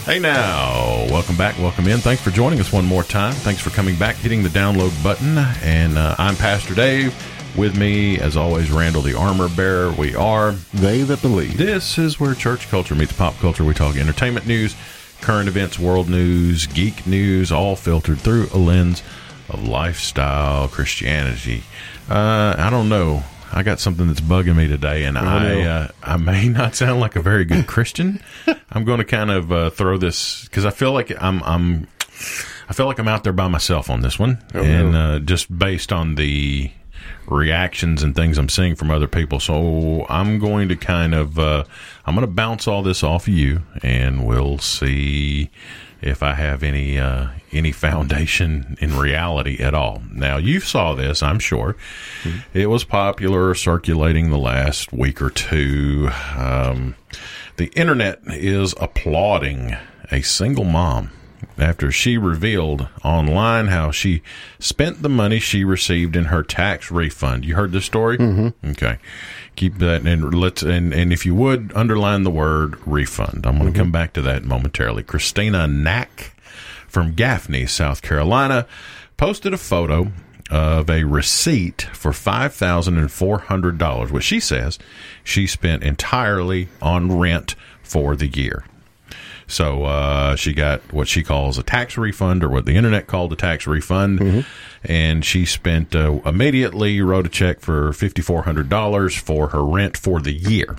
Hey now, welcome back, welcome in. Thanks for joining us one more time. Thanks for coming back, hitting the download button. And I'm Pastor Dave. With me, as always, Randall the Armor Bearer. We are They That Believe. This is where church culture meets pop culture. We talk entertainment news, current events, world news, geek news, all filtered through a lens of lifestyle Christianity. I don't know. I got something that's bugging me today, and I may not sound like a very good Christian. I'm going to kind of throw this because I feel like I'm out there by myself on this one, just based on the reactions and things I'm seeing from other people. So I'm going to kind of I'm going to bounce all this off of you, and we'll see if I have any foundation in reality at all. Now, you saw this, I'm sure. Mm-hmm. It was popular, circulating the last week or two. The internet is applauding a single mom after she revealed online how she spent the money she received in her tax refund. You heard this story? Mm-hmm. Okay. Keep that, and if you would, underline the word refund. I'm going to come back to that momentarily. Christina Knack from Gaffney, South Carolina, posted a photo of a receipt for $5,400, which she says she spent entirely on rent for the year. So she got what she calls a tax refund, or what the internet called a tax refund, and she spent immediately wrote a check for $5,400 for her rent for the year.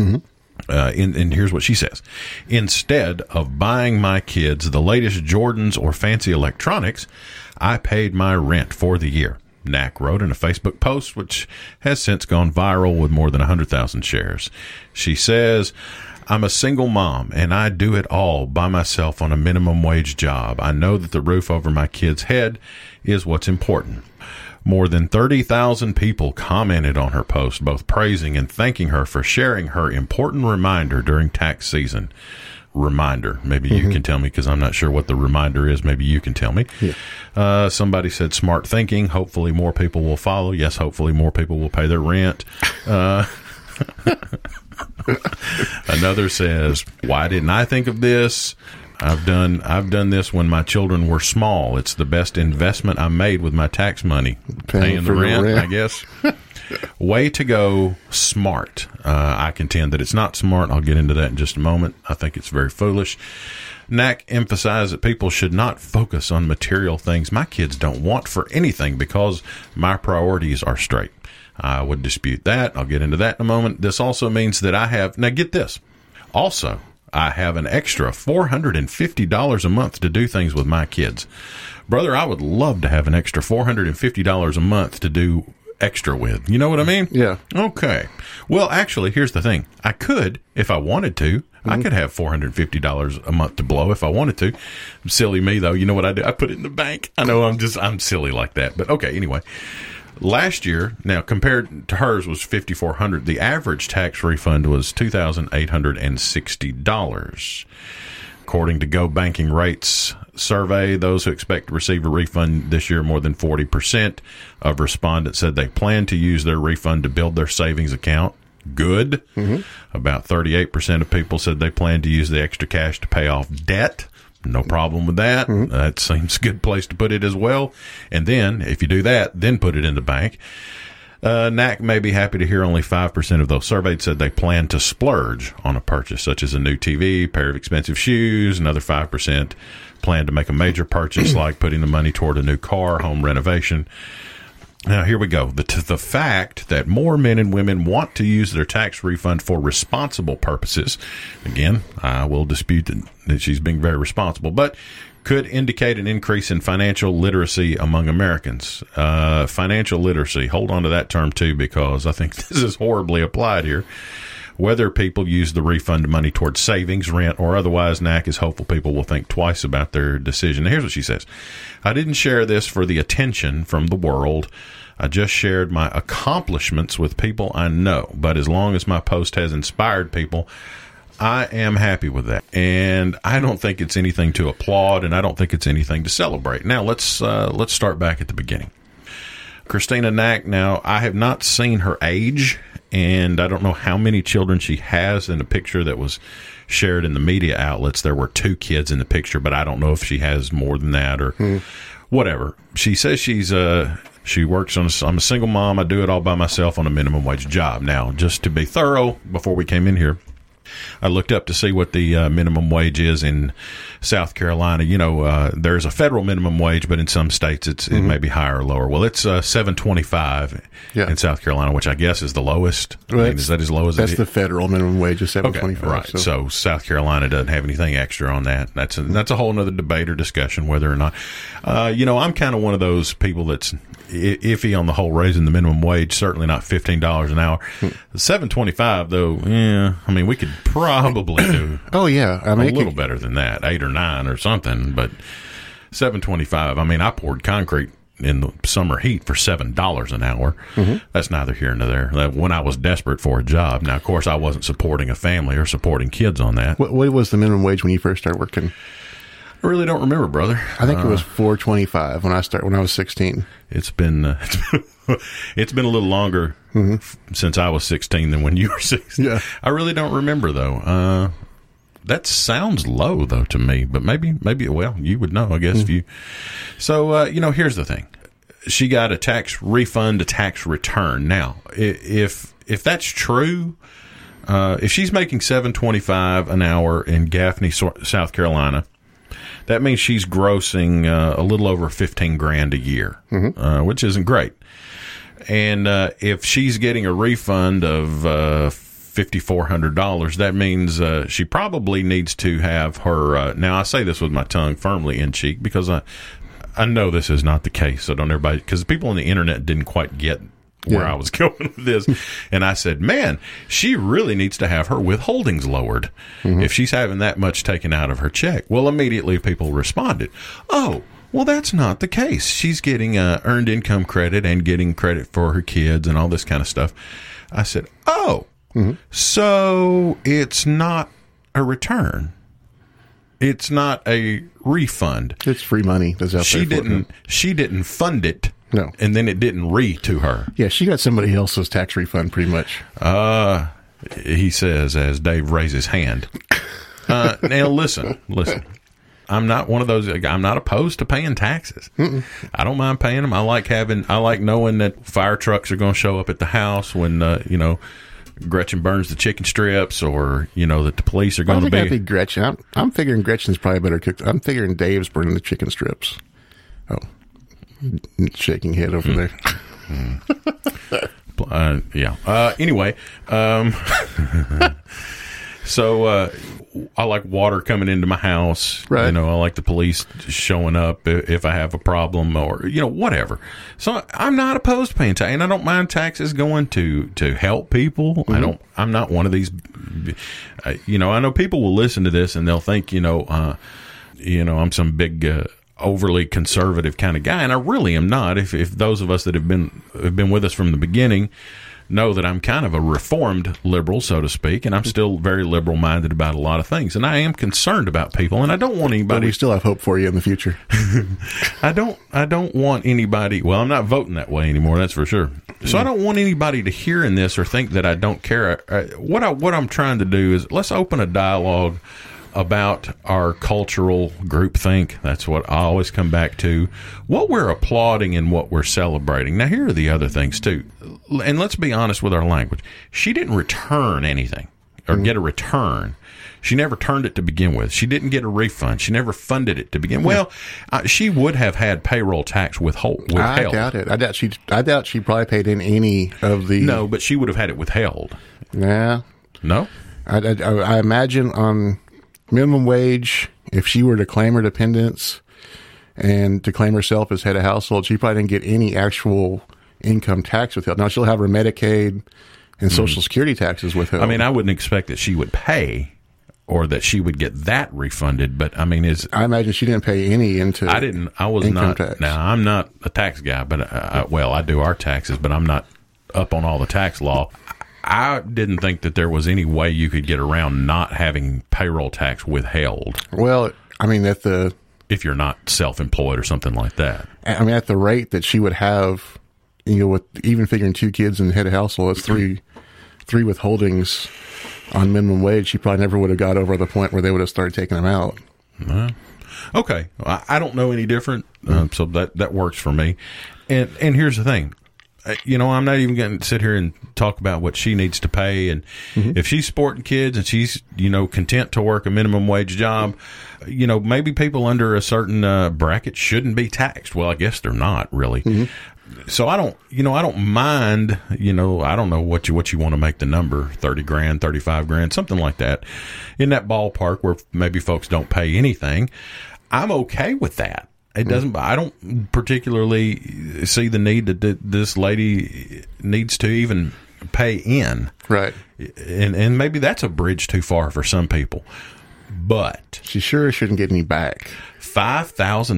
And here's what she says: instead of buying my kids the latest Jordans or fancy electronics, I paid my rent for the year. Knack wrote in a Facebook post, which has since gone viral with more than 100,000 shares. She says, I'm a single mom, and I do it all by myself on a minimum wage job. I know that the roof over my kid's head is what's important. More than 30,000 people commented on her post, both praising and thanking her for sharing her important reminder during tax season. Reminder. Maybe you can tell me, because I'm not sure what the reminder is. Maybe you can tell me. Yeah. Somebody said smart thinking. Hopefully more people will follow. Yes, hopefully more people will pay their rent. Another says, why didn't I think of this? I've done this when my children were small. It's the best investment I made with my tax money. Paying the rent, I guess. Way to go, smart. I contend that it's not smart. I'll get into that in just a moment. I think it's very foolish. Knack emphasized that people should not focus on material things my kids don't want for anything because my priorities are straight. I would dispute that. I'll get into that in a moment. This also means that I have, now get this, also, I have an extra $450 a month to do things with my kids. Brother, I would love to have an extra $450 a month to do extra with. You know what I mean? Yeah. Okay. Well, actually, here's the thing. I could, if I wanted to. I could have $450 a month to blow if I wanted to. Silly me, though. You know what I do? I put it in the bank. I know I'm silly like that. But okay, anyway. Last year, now compared to hers, was $5,400. The average tax refund was $2,860. According to Go Banking Rates survey, those who expect to receive a refund this year, more than 40% of respondents said they plan to use their refund to build their savings account. Good. About 38% of people said they plan to use the extra cash to pay off debt. No problem with that. That seems a good place to put it as well. And then, if you do that, then put it in the bank. Knack may be happy to hear only 5% of those surveyed said they plan to splurge on a purchase, such as a new TV, pair of expensive shoes. Another 5% plan to make a major purchase, like putting the money toward a new car, home renovation. Now, here we go. The fact that more men and women want to use their tax refund for responsible purposes, again, I will dispute that she's being very responsible, but could indicate an increase in financial literacy among Americans. Financial literacy, hold on to that term too, because I think this is horribly applied here. Whether people use the refund money towards savings, rent, or otherwise, Knack is hopeful people will think twice about their decision. Now, here's what she says. I didn't share this for the attention from the world. I just shared my accomplishments with people I know. But as long as my post has inspired people, I am happy with that. And I don't think it's anything to applaud, and I don't think it's anything to celebrate. Now, let's start back at the beginning. Christina Knack, now, I have not seen her age and I don't know how many children she has. In a picture that was shared in the media outlets, there were 2 kids in the picture, but I don't know if she has more than that or whatever. She says she works I'm a single mom. I do it all by myself on a minimum wage job. Now, just to be thorough, before we came in here, I looked up to see what the minimum wage is in South Carolina. You know, there's a federal minimum wage, but in some states it may be higher or lower. Well, it's $7.25 in South Carolina, which I guess is the lowest. Well, I mean, is that as low as that's the federal minimum wage is $7.25? Okay, right. So South Carolina doesn't have anything extra on that. That's a whole other debate or discussion whether or not. You know, I'm kind of one of those people that's iffy on the whole raising the minimum wage. Certainly not $15 an hour. $7.25 though. Yeah, I mean we could probably do. Oh yeah, I mean a little better than that, 8 or 9 or something. But $7.25. I mean, I poured concrete in the summer heat for $7 an hour. That's neither here nor there. When I was desperate for a job. Now, of course, I wasn't supporting a family or supporting kids on that. What was the minimum wage when you first started working? I really don't remember, brother. I think it was $4.25 when I was 16. It's been it's been a little longer since I was 16 than when you were 16. Yeah. I really don't remember though. That sounds low though to me, but maybe well, you would know, I guess if you. So you know, here's the thing. She got a tax refund, a tax return. Now, if that's true, if she's making $7.25 an hour in Gaffney, South Carolina, that means she's grossing a little over $15,000 a year, which isn't great. And if she's getting a refund of $5,400, that means she probably needs to have her. Now, I say this with my tongue firmly in cheek because I know this is not the case. So don't everybody, because people on the internet didn't quite get where I was going with this. And I said, man, she really needs to have her withholdings lowered if she's having that much taken out of her check. Well, immediately people responded, oh, well, that's not the case. She's getting earned income credit and getting credit for her kids and all this kind of stuff. I said, oh, so it's not a return. It's not a refund. It's free money. That's out there. She didn't fund it. No. And then it didn't to her. Yeah, she got somebody else's tax refund pretty much. He says as Dave raises hand. Now, listen. I'm not one of those. I'm not opposed to paying taxes. I don't mind paying them. I like knowing that fire trucks are going to show up at the house when, you know, Gretchen burns the chicken strips, or you know that the police are going to be. I think Gretchen. I'm figuring Gretchen's probably better cooked. I'm figuring Dave's burning the chicken strips. Oh, shaking head over there. Yeah. Anyway, so I like water coming into my house. Right. You know, I like the police showing up if I have a problem, or you know, whatever. So I'm not opposed to paying tax, and I don't mind taxes going to help people. I'm not one of these. You know, I know people will listen to this and they'll think, you know, I'm some big. Overly conservative kind of guy, and I really am not. If those of us that have been with us from the beginning know that I'm kind of a reformed liberal, so to speak, and I'm still very liberal minded about a lot of things, and I am concerned about people, and I don't want anybody. But we still have hope for you in the future. I don't want anybody. Well, I'm not voting that way anymore. That's for sure. So I don't want anybody to hear in this or think that I don't care. What I'm trying to do is let's open a dialogue about our cultural groupthink. That's what I always come back to. What we're applauding and what we're celebrating. Now, here are the other things, too. And let's be honest with our language. She didn't return anything or get a return. She never turned it to begin with. She didn't get a refund. She never funded it to begin with. Well, she would have had payroll tax withheld. I doubt it. I doubt she probably paid in any of the... No, but she would have had it withheld. Yeah. No? I imagine on... minimum wage, if she were to claim her dependents and to claim herself as head of household, she probably didn't get any actual income tax withheld. Now, she'll have her Medicaid and Social Security taxes withheld. I mean, I wouldn't expect that she would pay or that she would get that refunded, but I mean, I imagine she didn't pay any into I was income not. tax. Now, I'm not a tax guy, but I do our taxes, but I'm not up on all the tax law. I didn't think that there was any way you could get around not having payroll tax withheld. Well, I mean, if you're not self-employed or something like that. I mean, at the rate that she would have, you know, with even figuring 2 kids and head of household, that's 3 withholdings on minimum wage, she probably never would have got over the point where they would have started taking them out. Okay. I don't know any different, so that works for me. And here's the thing. I'm not even going to sit here and talk about what she needs to pay. And if she's sporting kids and she's, content to work a minimum wage job, maybe people under a certain bracket shouldn't be taxed. Well, I guess they're not really. So I don't mind, I don't know what you want to make the number, 30 grand, 35 grand, something like that, in that ballpark where maybe folks don't pay anything. I'm okay with that. It doesn't, I don't particularly see the need that this lady needs to even pay in. Right. And maybe that's a bridge too far for some people, but she sure shouldn't get any back. $5,000,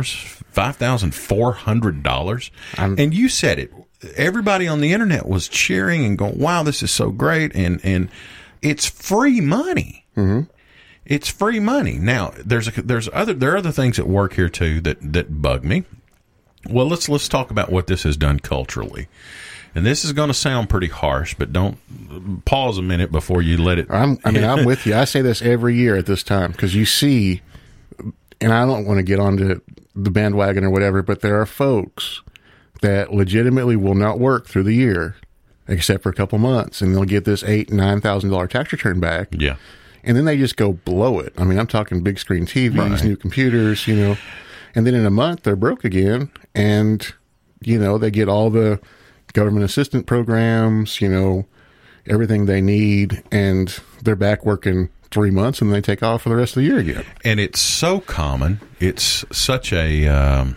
$5,400. And you said it. Everybody on the internet was cheering and going, wow, this is so great. And it's free money. It's free money. Now, there are other things at work here too that bug me. Well, let's talk about what this has done culturally. And this is going to sound pretty harsh, but don't pause a minute before you let it. I'm with you. I say this every year at this time because you see, and I don't want to get onto the bandwagon or whatever, but there are folks that legitimately will not work through the year except for a couple months, and they'll get this $8,000-$9,000 tax return back. Yeah. And then they just go blow it. I mean, I'm talking big screen TVs, new computers, and then in a month they're broke again, and, they get all the government assistant programs, everything they need, and they're back working 3 months and they take off for the rest of the year again. And it's so common. It's such a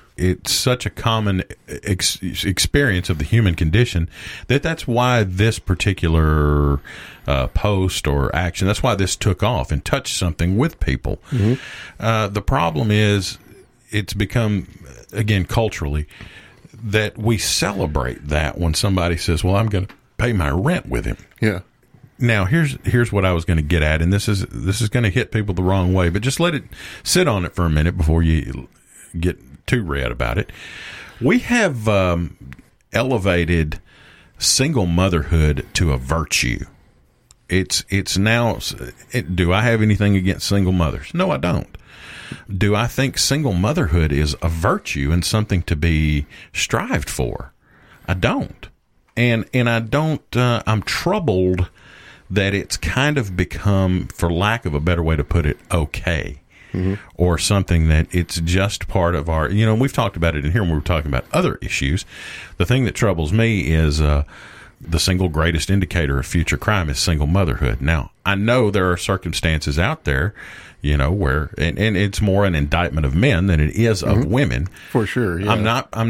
common experience of the human condition that's why this particular post or action, that's why this took off and touched something with people. The problem is it's become, again, culturally, that we celebrate that when somebody says, well, I'm going to pay my rent with him. Yeah. Now, here's what I was going to get at, and this is going to hit people the wrong way, but just let it sit on it for a minute before you get too red about it. We have elevated single motherhood to a virtue. It's now. Do I have anything against single mothers? No, I don't. Do I think single motherhood is a virtue and something to be strived for? I don't. And I don't. I'm troubled that it's kind of become, for lack of a better way to put it, okay. Or something that it's just part of our, we've talked about it in here when we were talking about other issues. The thing that troubles me is the single greatest indicator of future crime is single motherhood. Now, I know there are circumstances out there, where, and it's more an indictment of men than it is of women. For sure. Yeah. I'm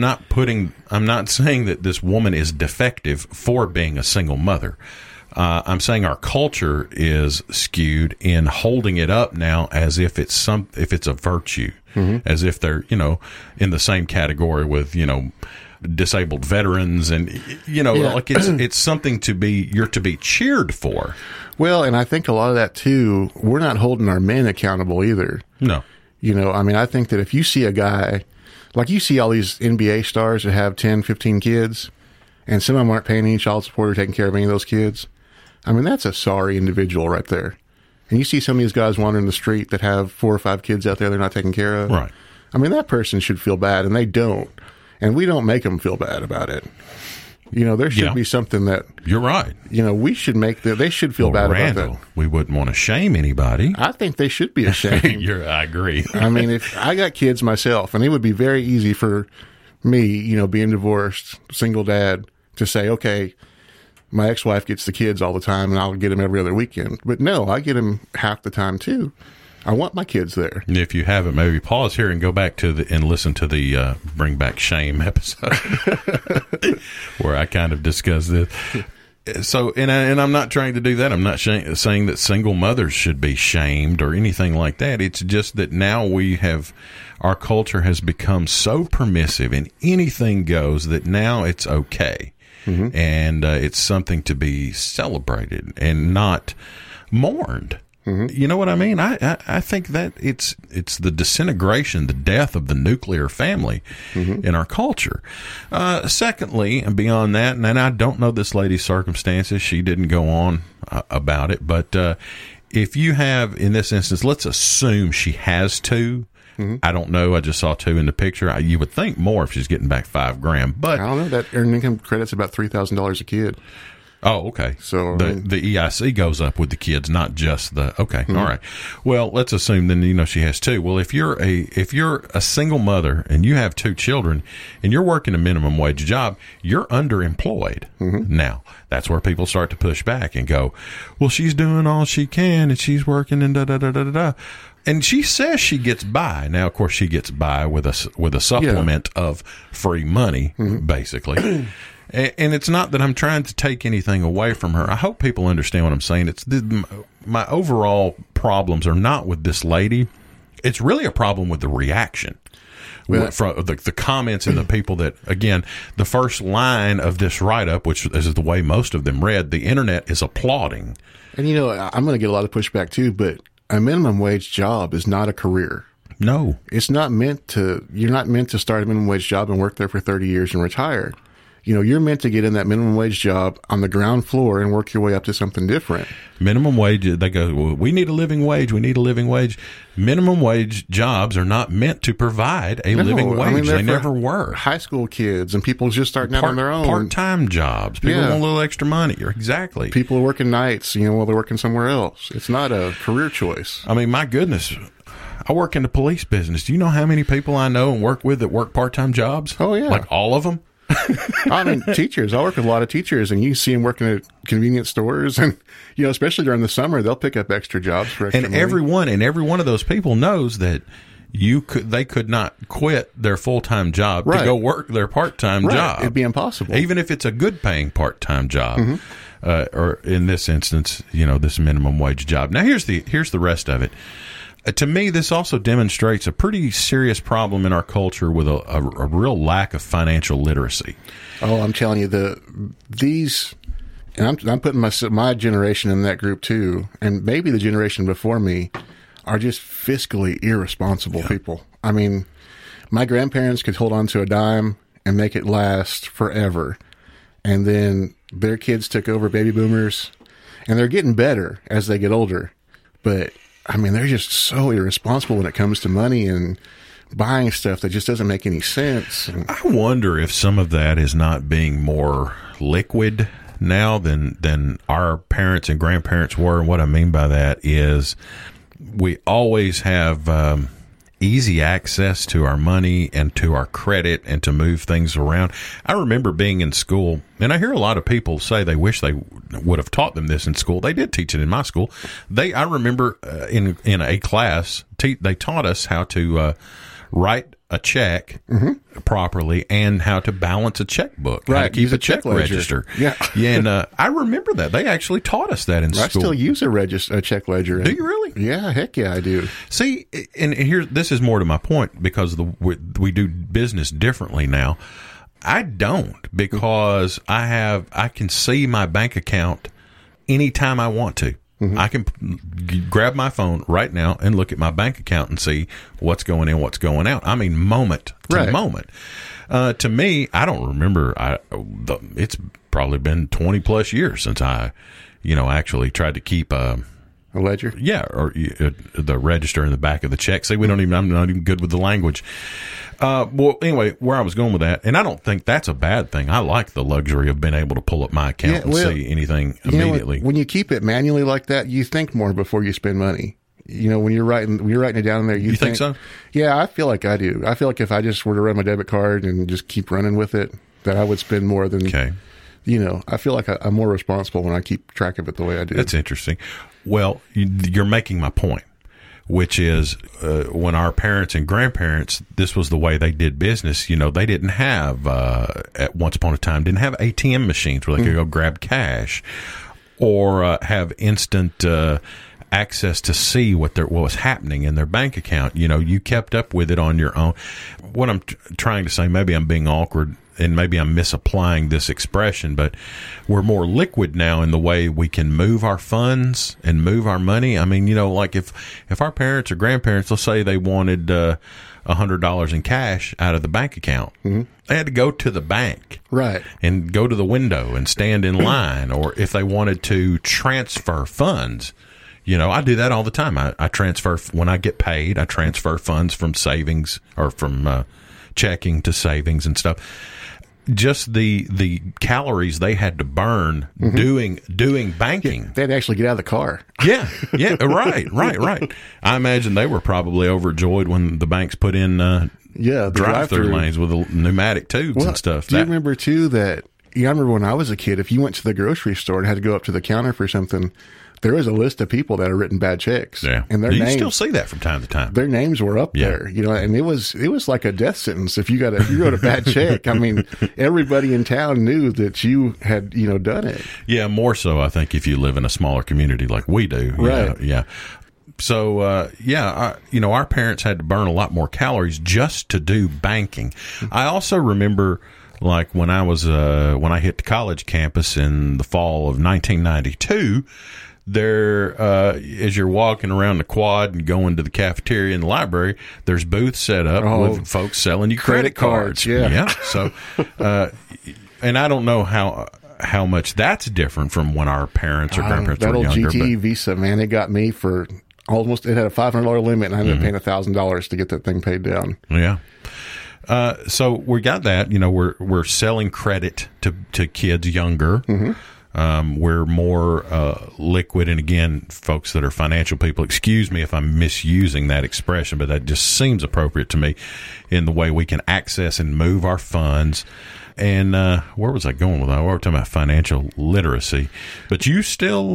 not saying that this woman is defective for being a single mother. I'm saying our culture is skewed in holding it up now as if it's a virtue, as if they're, in the same category with, disabled veterans and, like it's something you're to be cheered for. Well, and I think a lot of that too, we're not holding our men accountable either. No. I think that if you see a guy, like you see all these NBA stars that have 10, 15 kids, and some of them aren't paying any child support or taking care of any of those kids. I mean, that's a sorry individual right there. And you see some of these guys wandering the street that have 4 or 5 kids out there they're not taking care of. Right. I mean, that person should feel bad, and they don't. And we don't make them feel bad about it. There should be something that... You're right. We should make they should feel bad about that. We wouldn't want to shame anybody. I think they should be ashamed. I agree. I mean, if I got kids myself, and it would be very easy for me, being divorced, single dad, to say, okay, my ex-wife gets the kids all the time and I'll get them every other weekend. But no, I get them half the time too. I want my kids there. And if you haven't, maybe pause here and go back and listen to the Bring Back Shame episode where I kind of discuss this. So, and I'm not trying to do that. I'm not saying that single mothers should be shamed or anything like that. It's just that now our culture has become so permissive and anything goes that now it's okay. And it's something to be celebrated and not mourned. You know what I mean? I think that it's the disintegration, the death of the nuclear family in our culture. Secondly, and beyond that, and I don't know this lady's circumstances. She didn't go on about it. But if you have, in this instance, let's assume she has two. I don't know. I just saw two in the picture. You would think more if she's getting back $5,000, but I don't know. That earned income credit's about $3,000 a kid. Oh, okay. So the EIC goes up with the kids, not just the. Okay, all right. Well, let's assume then she has two. Well, if you're a single mother and you have two children and you're working a minimum wage job, you're underemployed. Now that's where people start to push back and go, "Well, she's doing all she can and she's working and da da da da da." And she says she gets by. Now, of course, she gets by with a supplement of free money, basically. And it's not that I'm trying to take anything away from her. I hope people understand what I'm saying. It's my overall problems are not with this lady. It's really a problem with the reaction. From the comments and the people that, again, the first line of this write-up, which is the way most of them read, the internet is applauding. And, I'm going to get a lot of pushback, too, but a minimum wage job is not a career. No. It's not you're not meant to start a minimum wage job and work there for 30 years and retire. You're meant to get in that minimum wage job on the ground floor and work your way up to something different. Minimum wage, they go, well, we need a living wage. We need a living wage. Minimum wage jobs are not meant to provide a living wage. They never were. High school kids and people just starting out on their own. Part-time jobs. People want a little extra money. Exactly. People are working nights, while they're working somewhere else. It's not a career choice. I mean, my goodness. I work in the police business. Do you know how many people I know and work with that work part-time jobs? Oh, yeah. Like all of them? I mean, teachers. I work with a lot of teachers, and you see them working at convenience stores, and especially during the summer, they'll pick up extra jobs for extra money. Every one of those people knows that they could not quit their full-time job to go work their part-time job. It'd be impossible, even if it's a good-paying part-time job, or in this instance, this minimum wage job. Now, here's the rest of it. To me, this also demonstrates a pretty serious problem in our culture with a real lack of financial literacy. Oh, I'm telling you, and I'm putting my generation in that group too, and maybe the generation before me are just fiscally irresponsible people. I mean, my grandparents could hold on to a dime and make it last forever, and then their kids took over, baby boomers, and they're getting better as they get older, but I mean, they're just so irresponsible when it comes to money and buying stuff that just doesn't make any sense. I wonder if some of that is not being more liquid now than our parents and grandparents were. And what I mean by that is we always have easy access to our money and to our credit and to move things around. I remember being in school, and I hear a lot of people say they wish they would have taught them this in school. They did teach it in my school. I remember in a class, they taught us how to write a check properly and how to balance a checkbook, how to keep a check register. Yeah. And I remember that. They actually taught us that in school. I still use a check ledger. Do you really? Yeah, heck yeah, I do. See, and here, this is more to my point, because we do business differently now. I don't, because I can see my bank account anytime I want to. I can grab my phone right now and look at my bank account and see what's going in, what's going out. I mean, moment to moment. To me, I don't remember. It's probably been 20 plus years since I, actually tried to keep a ledger. Yeah, or the register in the back of the check. See, I'm not even good with the language. Well, anyway, where I was going with that, and I don't think that's a bad thing. I like the luxury of being able to pull up my account and see anything immediately. When you keep it manually like that, you think more before you spend money. When you're writing it down there, you think so? Yeah, I feel like I do. I feel like if I just were to run my debit card and just keep running with it, that I would spend more than. Okay. I feel like I'm more responsible when I keep track of it the way I do. That's interesting. Well, you're making my point, which is when our parents and grandparents, this was the way they did business. They didn't have, at once upon a time, didn't have ATM machines where they could go grab cash or have instant access to see what was happening in their bank account. You kept up with it on your own. What I'm trying to say, maybe I'm being awkward, and maybe I'm misapplying this expression, but we're more liquid now in the way we can move our funds and move our money. I mean, like if our parents or grandparents, let's say they wanted $100 in cash out of the bank account, they had to go to the bank, right, and go to the window and stand in line. Or if they wanted to transfer funds, I do that all the time. I transfer when I get paid. I transfer funds from savings or from checking to savings and stuff. Just the calories they had to burn doing banking. Yeah, they had to actually get out of the car. Yeah, right. I imagine they were probably overjoyed when the banks put in the drive-through lanes with the pneumatic tubes and stuff. Do you remember too that? I remember when I was a kid, if you went to the grocery store and had to go up to the counter for something, there was a list of people that had written bad checks. Yeah, and their you names, still see that from time to time. Their names were up there, and it was like a death sentence if you wrote a bad check. I mean, everybody in town knew that you had done it. Yeah, more so I think if you live in a smaller community like we do. Right. Yeah. So our parents had to burn a lot more calories just to do banking. I also remember, like when I hit the college campus in the fall of 1992. There, as you're walking around the quad and going to the cafeteria and the library, there's booths set up with folks selling you credit cards. Yeah. So, and I don't know how much that's different from when our parents or grandparents were younger. That old GTE Visa, man, it got me for almost. It had a $500 limit, and I ended up paying $1,000 to get that thing paid down. Yeah. So we got that. We're selling credit to kids younger. We're more liquid, and again, folks that are financial people, excuse me if I'm misusing that expression, but that just seems appropriate to me in the way we can access and move our funds. And where was I going with that? We were talking about financial literacy, but you still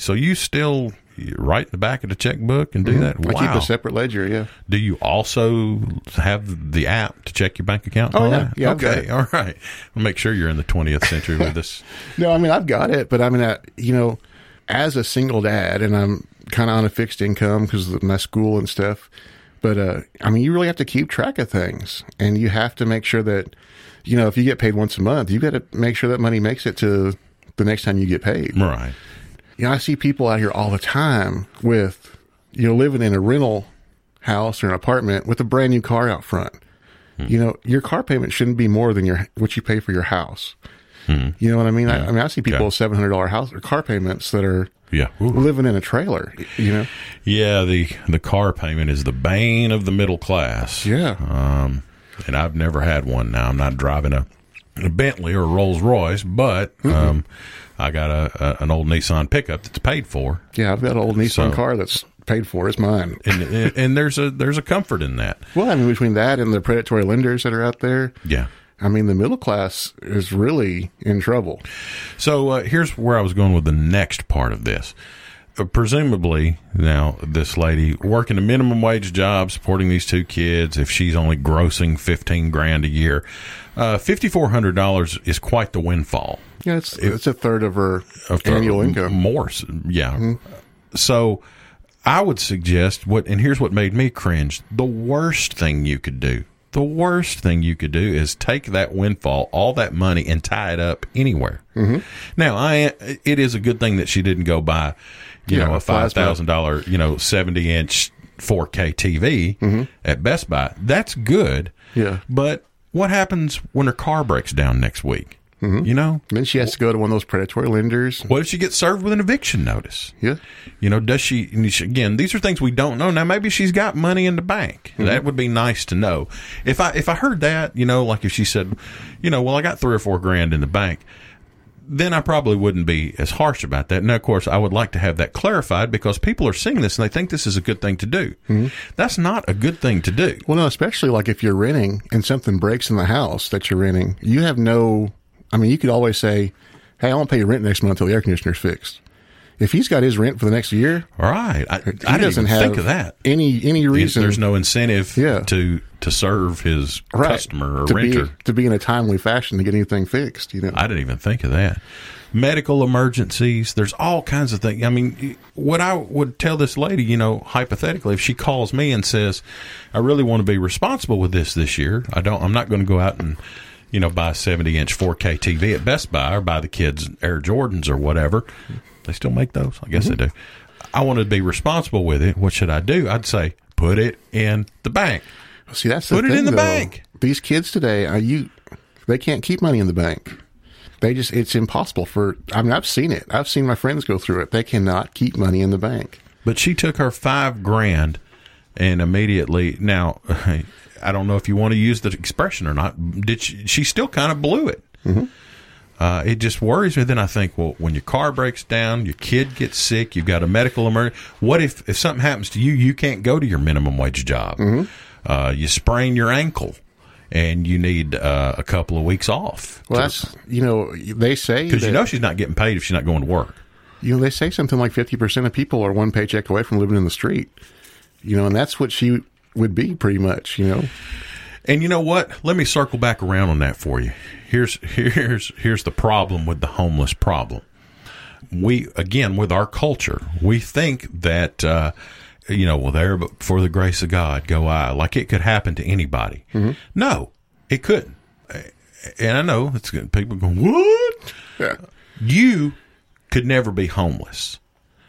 write in the back of the checkbook and do that? Wow. I keep a separate ledger, yeah. Do you also have the app to check your bank account? Oh, yeah. Yeah, okay, all right. I'll make sure you're in the 20th century with this. No, I mean, I've got it, but I mean, as a single dad, and I'm kind of on a fixed income because of my school and stuff, but, I mean, you really have to keep track of things, and you have to make sure that, if you get paid once a month, you've got to make sure that money makes it to the next time you get paid. Right. I see people out here all the time with, living in a rental house or an apartment with a brand new car out front. Your car payment shouldn't be more than what you pay for your house. You know what I mean? Yeah. I see people with $700 house or car payments that are living in a trailer. Yeah, the car payment is the bane of the middle class. Yeah. And I've never had one. Now I'm not driving a Bentley or a Rolls Royce, but I got an old Nissan pickup that's paid for. Yeah, I've got an old Nissan car that's paid for. It's mine. And there's a comfort in that. Well, I mean, between that and the predatory lenders that are out there. Yeah. I mean, the middle class is really in trouble. So here's where I was going with the next part of this. Presumably, now, this lady working a minimum wage job, supporting these two kids, if she's only grossing $15,000 a year, $5,400 is quite the windfall. Yeah, it's a third of her annual income. More, yeah. Mm-hmm. So I would suggest, and here's what made me cringe, the worst thing you could do is take that windfall, all that money, and tie it up anywhere. Mm-hmm. Now, it is a good thing that she didn't go buy, a $5,000, 70-inch 4K TV at Best Buy. That's good. Yeah. But what happens when her car breaks down next week? Mm-hmm. Then she has to go to one of those predatory lenders. What if she gets served with an eviction notice? Yeah. Does she, again, these are things we don't know. Now, maybe she's got money in the bank. Mm-hmm. That would be nice to know. If I heard that, like if she said, well, I got $3,000 or $4,000 in the bank, then I probably wouldn't be as harsh about that. Now, of course, I would like to have that clarified because people are seeing this and they think this is a good thing to do. Mm-hmm. That's not a good thing to do. Well, no, especially like if you're renting and something breaks in the house that you're renting, you have you could always say, hey, I won't pay your rent next month until the air conditioner's fixed. If he's got his rent for the next year, all right, I didn't even think of that. Any reason? There's no incentive to serve his customer or renter to be in a timely fashion to get anything fixed. I didn't even think of that. Medical emergencies. There's all kinds of things. I mean, what I would tell this lady, hypothetically, if she calls me and says, "I really want to be responsible with this year. I'm not going to go out and buy a 70-inch 4K TV at Best Buy or buy the kids Air Jordans or whatever. They still make those? I guess they do. I want to be responsible with it. What should I do? I'd say put it in the bank. See, that's the thing, put it in the though. bank. These kids today, they can't keep money in the bank. It's impossible I've seen it. I've seen my friends go through it. They cannot keep money in the bank. But she took her $5,000 and immediately, now, I don't know if you want to use the expression or not. She still kind of blew it. Mm-hmm. It just worries me. Then I think, well, when your car breaks down, your kid gets sick, you've got a medical emergency. What if something happens to you? You can't go to your minimum wage job. Mm-hmm. You sprain your ankle, and you need a couple of weeks off. Well, they say because she's not getting paid if she's not going to work. They say something like 50% of people are one paycheck away from living in the street. And that's what she would be pretty much. And you know what? Let me circle back around on that for you. Here's the problem with the homeless problem. We, again, with our culture, we think that, there, but for the grace of God, go I. Like it could happen to anybody. Mm-hmm. No, it couldn't. And I know it's good. People go, what? Yeah. You could never be homeless.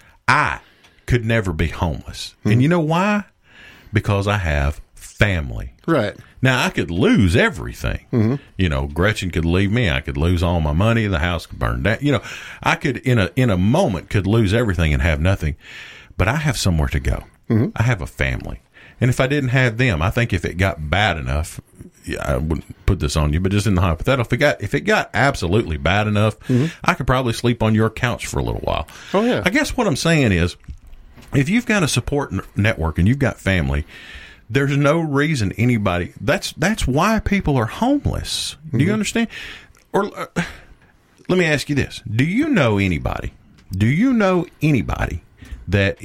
I could never be homeless. Mm-hmm. And you know why? Because I have family. Right. Now, I could lose everything. Mm-hmm. Gretchen could leave me. I could lose all my money. The house could burn down. I could, in a moment, could lose everything and have nothing. But I have somewhere to go. Mm-hmm. I have a family. And if I didn't have them, I think if it got bad enough, I wouldn't put this on you, but just in the hypothetical, if it got absolutely bad enough, I could probably sleep on your couch for a little while. Oh, yeah. I guess what I'm saying is, if you've got a support network and you've got family, there's no reason anybody. That's why people are homeless. Do you understand? Or let me ask you this: Do you know anybody that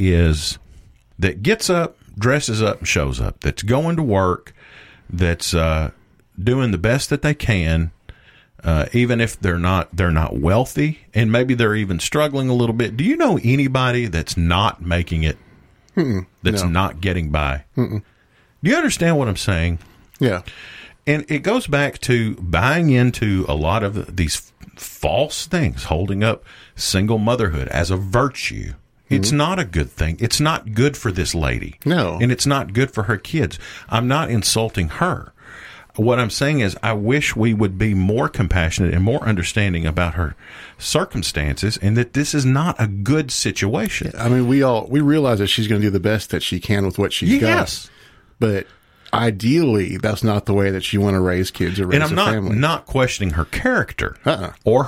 gets up, dresses up, and shows up? That's going to work. That's doing the best that they can, even if they're not wealthy, and maybe they're even struggling a little bit. Do you know anybody that's not making it? That's not getting by? Do you understand what I'm saying? Yeah. And it goes back to buying into a lot of these false things, holding up single motherhood as a virtue. It's not a good thing. It's not good for this lady. No. And it's not good for her kids. I'm not insulting her. What I'm saying is I wish we would be more compassionate and more understanding about her circumstances, and that this is not a good situation. I mean, we realize that she's going to do the best that she can with what she's got. Yes. But ideally, that's not the way that you want to raise kids or raise a family. And I'm not questioning her character or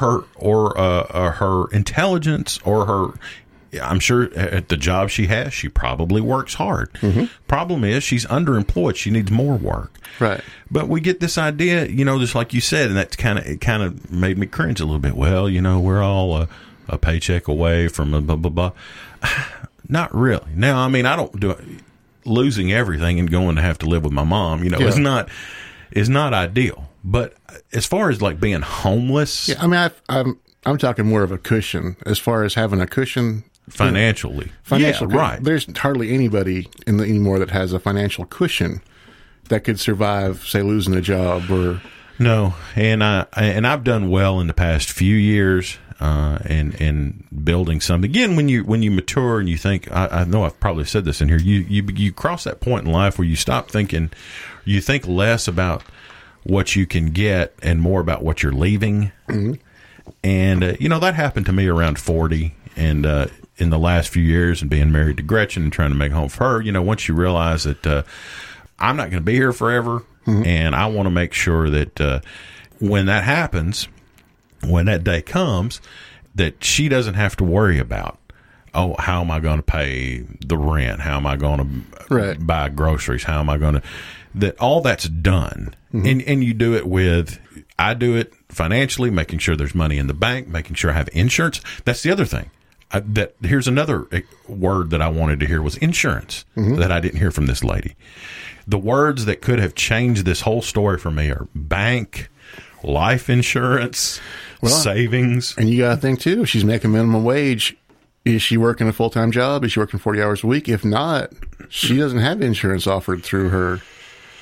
her intelligence or her. I'm sure at the job she has, she probably works hard. Problem is, she's underemployed. She needs more work. Right. But we get this idea, just like you said, and that's kind of made me cringe a little bit. Well, we're all a paycheck away from a blah blah blah. Not really. Now, I mean, I don't do it. Losing everything and going to have to live with my mom, is not ideal. But as far as like being homeless, I mean, I'm talking more of a cushion as far as having a cushion financially. Financial, yeah, right. There's hardly anybody anymore that has a financial cushion that could survive, say, losing a job or. No, and I've done well in the past few years. And building something again when you mature and you think I know I've probably said this in here, you cross that point in life where you stop thinking, you think less about what you can get and more about what you're leaving. And that happened to me around 40 and in the last few years, and being married to Gretchen and trying to make a home for her. Once you realize that I'm not going to be here forever, and I want to make sure that when that happens, when that day comes, that she doesn't have to worry about, how am I going to pay the rent? How am I going to buy groceries? How am I going to, that all that's done. And you do it I do it financially, making sure there's money in the bank, making sure I have insurance. That's the other thing. Here's another word that I wanted to hear was insurance that I didn't hear from this lady. The words that could have changed this whole story for me are bank, life insurance, savings. And you got to think, too, if she's making minimum wage, is she working a full-time job? Is she working 40 hours a week? If not, she doesn't have insurance offered through her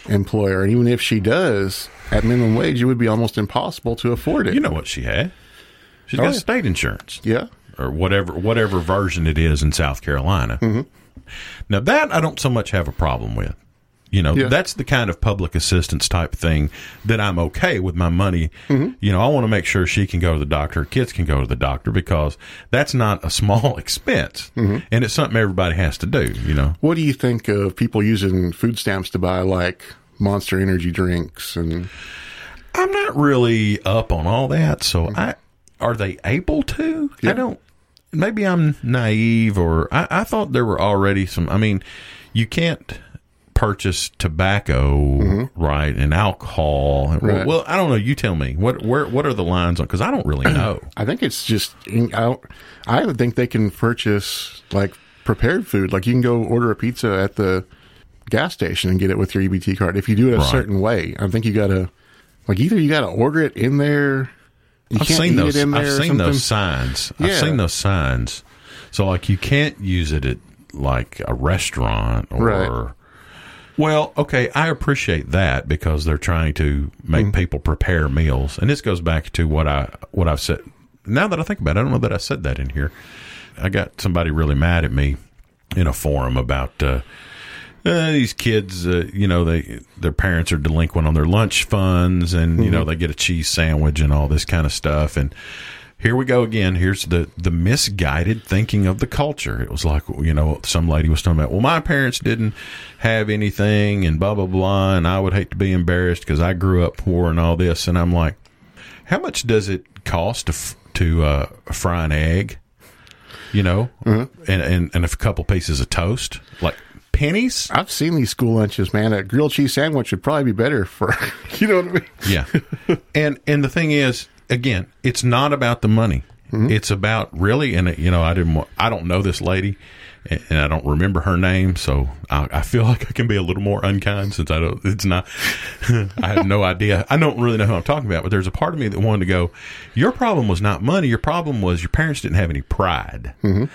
employer. And even if she does, at minimum wage, it would be almost impossible to afford it. You know what she had? She's got state insurance. Yeah. Or whatever version it is in South Carolina. Mm-hmm. Now, that I don't so much have a problem with. That's the kind of public assistance type thing that I'm okay with my money. Mm-hmm. I want to make sure she can go to the doctor, kids can go to the doctor, because that's not a small expense. Mm-hmm. And it's something everybody has to do, What do you think of people using food stamps to buy, like, Monster energy drinks? And I'm not really up on all that, so are they able to? Yeah. Maybe I'm naive, or I thought there were already some. I mean, you can't purchase totobacco, right, and alcohol. Right. Well, I don't know. You tell me. What are the lines on? Because I don't really know. I think it's just. I would think they can purchase, like, prepared food. Like, you can go order a pizza at the gas station and get it with your EBT card. If you do it a certain way, I think you got to, like, either you got to order it in there. I've seen those signs. Yeah. I've seen those signs. So, like, you can't use it at, like, a restaurant or. Right. Well, okay, I appreciate that, because they're trying to make people prepare meals, and this goes back to what I've said. Now that I think about it, I don't know that I said that in here. I got somebody really mad at me in a forum about these kids. Their parents are delinquent on their lunch funds, and they get a cheese sandwich and all this kind of stuff. And here we go again. Here's the misguided thinking of the culture. It was like, some lady was talking about, well, my parents didn't have anything and blah, blah, blah, and I would hate to be embarrassed because I grew up poor and all this. And I'm like, how much does it cost to fry an egg, and a couple pieces of toast? Like, pennies? I've seen these school lunches, man. A grilled cheese sandwich would probably be better for, you know what I mean? Yeah. And the thing is, again, it's not about the money. Mm-hmm. It's about really, and I don't know this lady, and I don't remember her name, so I feel like I can be a little more unkind since I have no idea. I don't really know who I'm talking about, but there's a part of me that wanted to go, your problem was not money. Your problem was your parents didn't have any pride. Mm-hmm.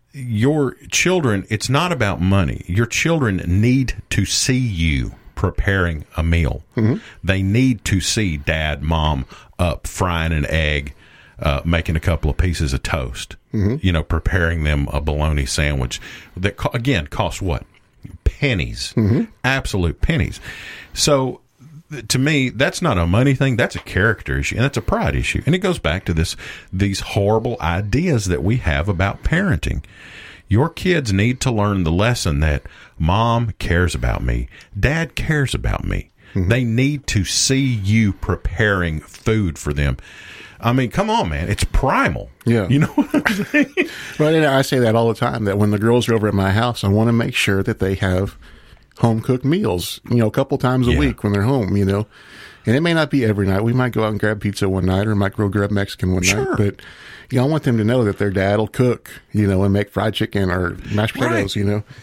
Your children, it's not about money. Your children need to see you preparing a meal. Mm-hmm. They need to see dad, mom up frying an egg, making a couple of pieces of toast, preparing them a bologna sandwich that, again, costs what? Pennies. Mm-hmm. Absolute pennies. So, to me, that's not a money thing. That's a character issue, and that's a pride issue. And it goes back to these horrible ideas that we have about parenting. Your kids need to learn the lesson that mom cares about me, dad cares about me. Mm-hmm. They need to see you preparing food for them. I mean, come on, man. It's primal. Yeah. You know what I'm saying? Well, I say that all the time, that when the girls are over at my house, I want to make sure that they have home-cooked meals, a couple times a week when they're home, And it may not be every night. We might go out and grab pizza one night, or might go grab Mexican one night. But, I want them to know that their dad will cook, and make fried chicken or mashed potatoes,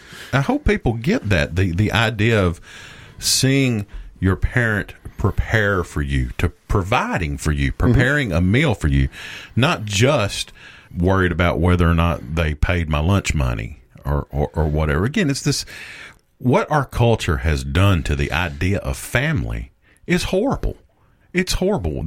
I hope people get that. The idea of seeing your parent prepare for you, to providing for you, preparing a meal for you, not just worried about whether or not they paid my lunch money or whatever. Again, it's this, what our culture has done to the idea of family is horrible. It's horrible.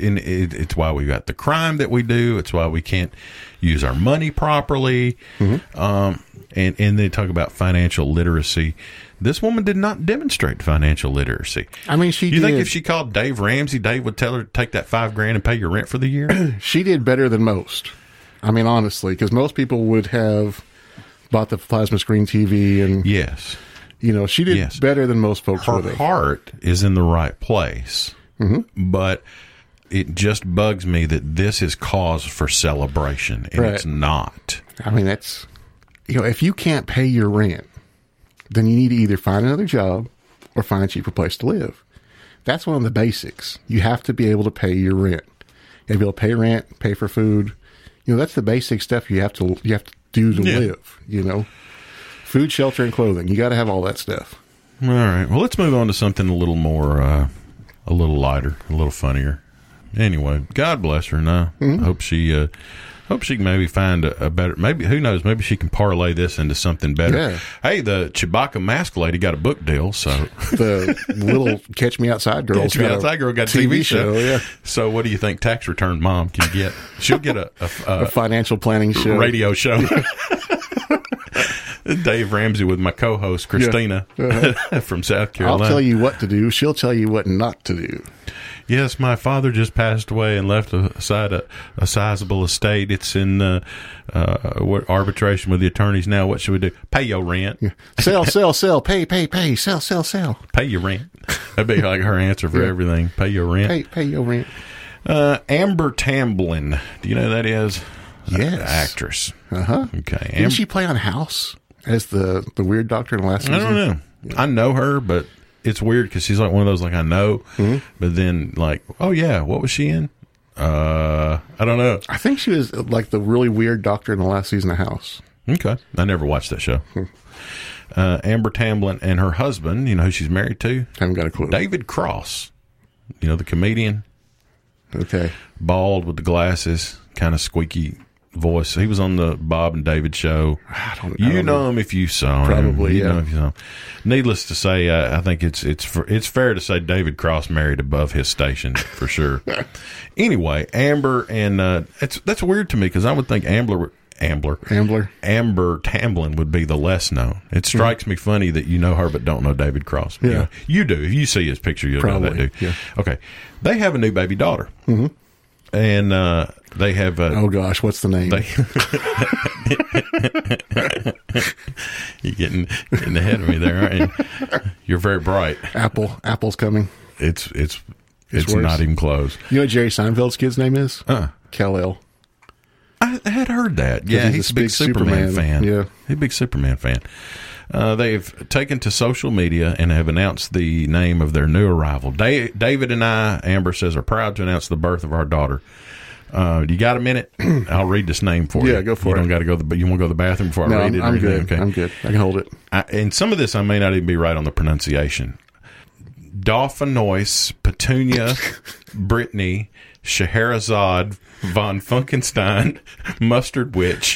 It's why we got the crime that we do. It's why we can't use our money properly. Mm-hmm. And they talk about financial literacy. This woman did not demonstrate financial literacy. I mean, she did. You think if she called Dave Ramsey, Dave would tell her to take that $5,000 and pay your rent for the year? She did better than most. I mean, honestly, because most people would have bought the plasma screen TV and yes, she did better than most folks. Her heart is in the right place. Mm-hmm. But it just bugs me that this is cause for celebration, and it's not. I mean, that's, if you can't pay your rent, then you need to either find another job or find a cheaper place to live. That's one of the basics. You have to be able to pay your rent. You have to be able to pay rent, pay for food. That's the basic stuff you have to do to live. Food, shelter, and clothing. You got to have all that stuff. All right. Well, let's move on to something a little more, a little lighter, a little funnier. Anyway, God bless her. No, I hope she Hope she can maybe find a better, maybe, who knows, maybe she can parlay this into something better. Yeah. Hey, the Chewbacca mask lady got a book deal, so. The little Catch Me Outside girl. Catch Me Outside girl got a TV show. Yeah. So what do you think Tax Return Mom can get? She'll get a financial planning show. Radio show. Dave Ramsey with my co-host, Christina, from South Carolina. I'll tell you what to do. She'll tell you what not to do. Yes, my father just passed away and left aside a sizable estate. It's in arbitration with the attorneys now. What should we do? Pay your rent. Yeah. Sell, pay, sell. Pay your rent. That'd be like her answer for everything. Pay your rent. Pay your rent. Amber Tamblyn. Do you know who that is? Yes. Actress. Uh-huh. Okay. Didn't she play on House as the weird doctor in the last season? I don't know. Yeah. I know her, but it's weird because she's like one of those like I know, but then like, oh yeah, what was she in? I don't know. I think she was like the really weird doctor in the last season of House. Okay, I never watched that show. Amber Tamblyn and her husband, you know who she's married to? Haven't got a clue. David Cross, you know the comedian. Okay, bald with the glasses, kind of squeaky voice. He was on the Bob and David show. I don't know him if you saw him. Probably, you know if you saw him. Needless to say, I think it's fair to say David Cross married above his station for sure. Anyway, Amber and that's weird to me because I would think Amber Tamblyn would be the less known. It strikes me funny that you know her but don't know David Cross. Yeah, you do. If you see his picture, you'll know that dude. Yeah. Okay, they have a new baby daughter. Mm-hmm. And they have. Oh gosh, what's the name? You're getting ahead of me there, aren't you? You're very bright. Apple's coming. It's not even close. You know what Jerry Seinfeld's kid's name is? Kal-El. I had heard that. Yeah, he's a big Superman fan. Yeah, he's a big Superman fan. They've taken to social media and have announced the name of their new arrival. David and I, Amber says, are proud to announce the birth of our daughter. You got a minute? I'll read this name for you. Yeah, go for it. You don't got to go. You want to go to the bathroom before I read it? I'm good. Okay. I'm good. I can hold it. And some of this I may not even be right on the pronunciation. Dauphinois, Petunia, Brittany, Scheherazade, von Funkenstein, Mustard Witch.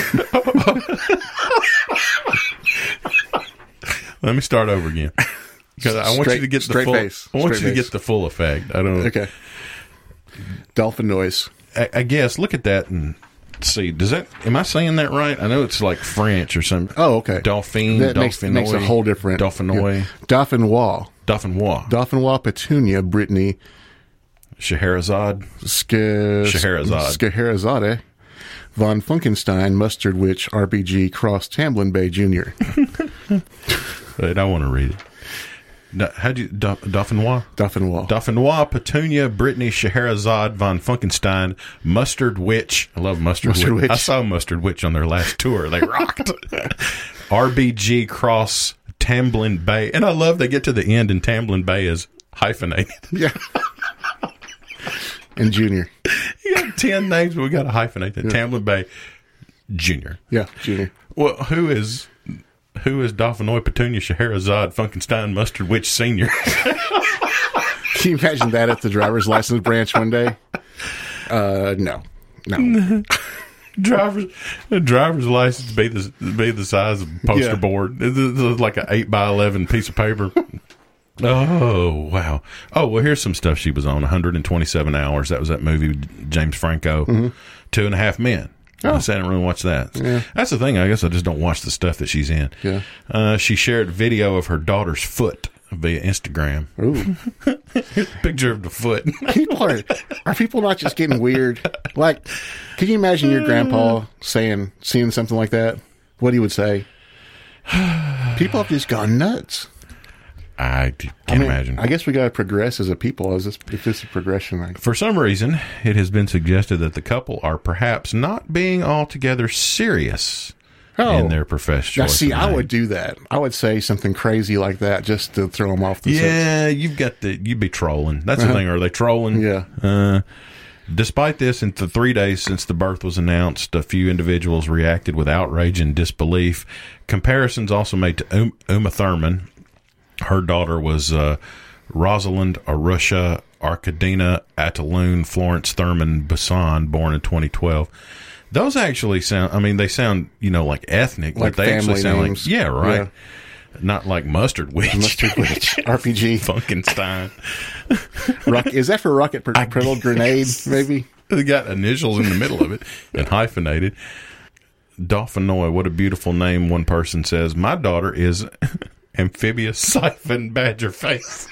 Let me start over again. Because I want you to get the full. Face. I want you to get the full effect. I don't. Okay. Dolphin noise. I guess. Look at that and see. Does that? Am I saying that right? I know it's like French or something. Oh, okay. Dauphine. That makes a whole different. Dauphinois. Yeah. Dauphinois. Dauphinois. Petunia. Brittany. Scheherazade. Scheherazade. Von Funkenstein, Mustard Witch, RBG, Cross, Tamblyn Bay Jr. Wait, I want to read it. How'd you... Dauphinois? Dauphinois, Petunia, Brittany, Scheherazade, Von Funkenstein, Mustard Witch. I love Mustard Witch. I saw Mustard Witch on their last tour. They rocked. RBG, Cross, Tamblyn Bay. And I love they get to the end and Tamblyn Bay is hyphenated. Yeah. And Junior. You got 10 names, but we got to hyphenate that. Yeah. Tamblyn Bay Junior. Yeah, Junior. Well, who is Dauphinois, Petunia, Scheherazade, Funkenstein, Mustard Witch Senior? Can you imagine that at the driver's license branch one day? No. Driver's license be the size of a poster board. It's like an 8x11 piece of paper. Oh, wow. Oh, well, here's some stuff she was on. 127 Hours. That was that movie with James Franco. Mm-hmm. 2.5 Men. I didn't really watch that. Yeah. That's the thing. I guess I just don't watch the stuff that she's in. Yeah. She shared video of her daughter's foot via Instagram. Ooh. Picture of the foot. Are people not just getting weird? Like, can you imagine your grandpa seeing something like that? What he would say? People have just gone nuts. I can't imagine. I guess we got to progress as a people. If this is a progression, for some reason, it has been suggested that the couple are perhaps not being altogether serious in their professional. Now, see, I would do that. I would say something crazy like that just to throw them off the. Yeah, you'd be trolling. That's the thing. Are they trolling? Yeah. Despite this, in the 3 days since the birth was announced, a few individuals reacted with outrage and disbelief. Comparisons also made to Uma Thurman. Her daughter was Rosalind Arusha Arkadina Ataloon Florence Thurman Basson, born in 2012. Those actually sound, I mean, they sound, like ethnic, Like but they actually family sound names. like, yeah, right. Yeah. Not like Mustard Witch. Mustard Witch. RPG. Funkenstein. Is that for rocket propelled grenade, maybe? They got initials in the middle of it and hyphenated. Dolphinoy, what a beautiful name. One person says, my daughter is amphibious siphon badger face.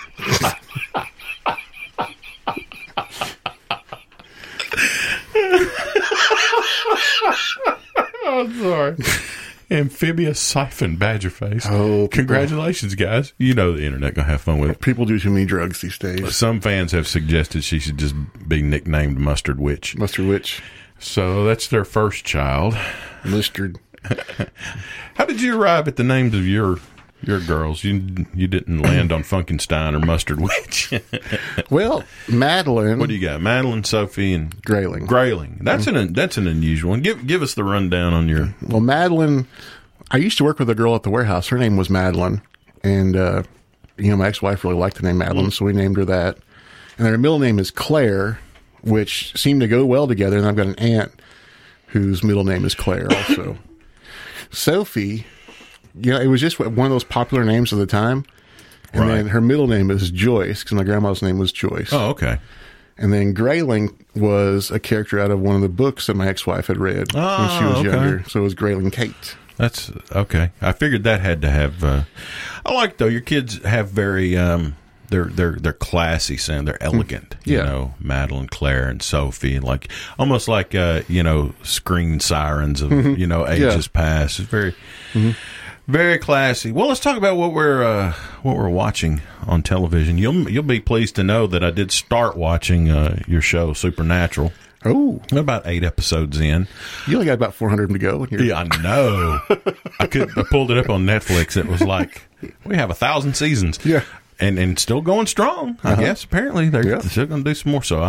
I'm sorry. Amphibious siphon badger face. Oh, congratulations, guys. You know the internet gonna have fun with it. People do too many drugs these days. Some fans have suggested she should just be nicknamed Mustard Witch. Mustard Witch. So that's their first child. Mustard. How did you arrive at the names of your girls? You didn't land on Funkenstein or Mustard Witch. Well, Madeline. What do you got? Madeline, Sophie, and Grayling. Grayling. That's an unusual one. Give us the rundown on your. Well, Madeline, I used to work with a girl at the warehouse. Her name was Madeline. And, my ex-wife really liked the name Madeline, so we named her that. And her middle name is Claire, which seemed to go well together. And I've got an aunt whose middle name is Claire also. Sophie, it was just one of those popular names of the time. And then her middle name is Joyce, because my grandma's name was Joyce. Oh, okay. And then Grayling was a character out of one of the books that my ex-wife had read when she was younger. So it was Grayling Kate. That's okay. I figured that had to have. I like though your kids have very they're classy sound. They're elegant. Madeline, Claire, and Sophie, and almost like screen sirens of ages past. It's very. Very classy. Well, let's talk about what we're watching on television. You'll be pleased to know that I did start watching your show Supernatural. Oh, about 8 episodes in. You only got about 400 to go. Yeah, I know. I pulled it up on Netflix. It was like we have 1,000 seasons. Yeah. And still going strong, I guess. Apparently, they're still going to do some more. So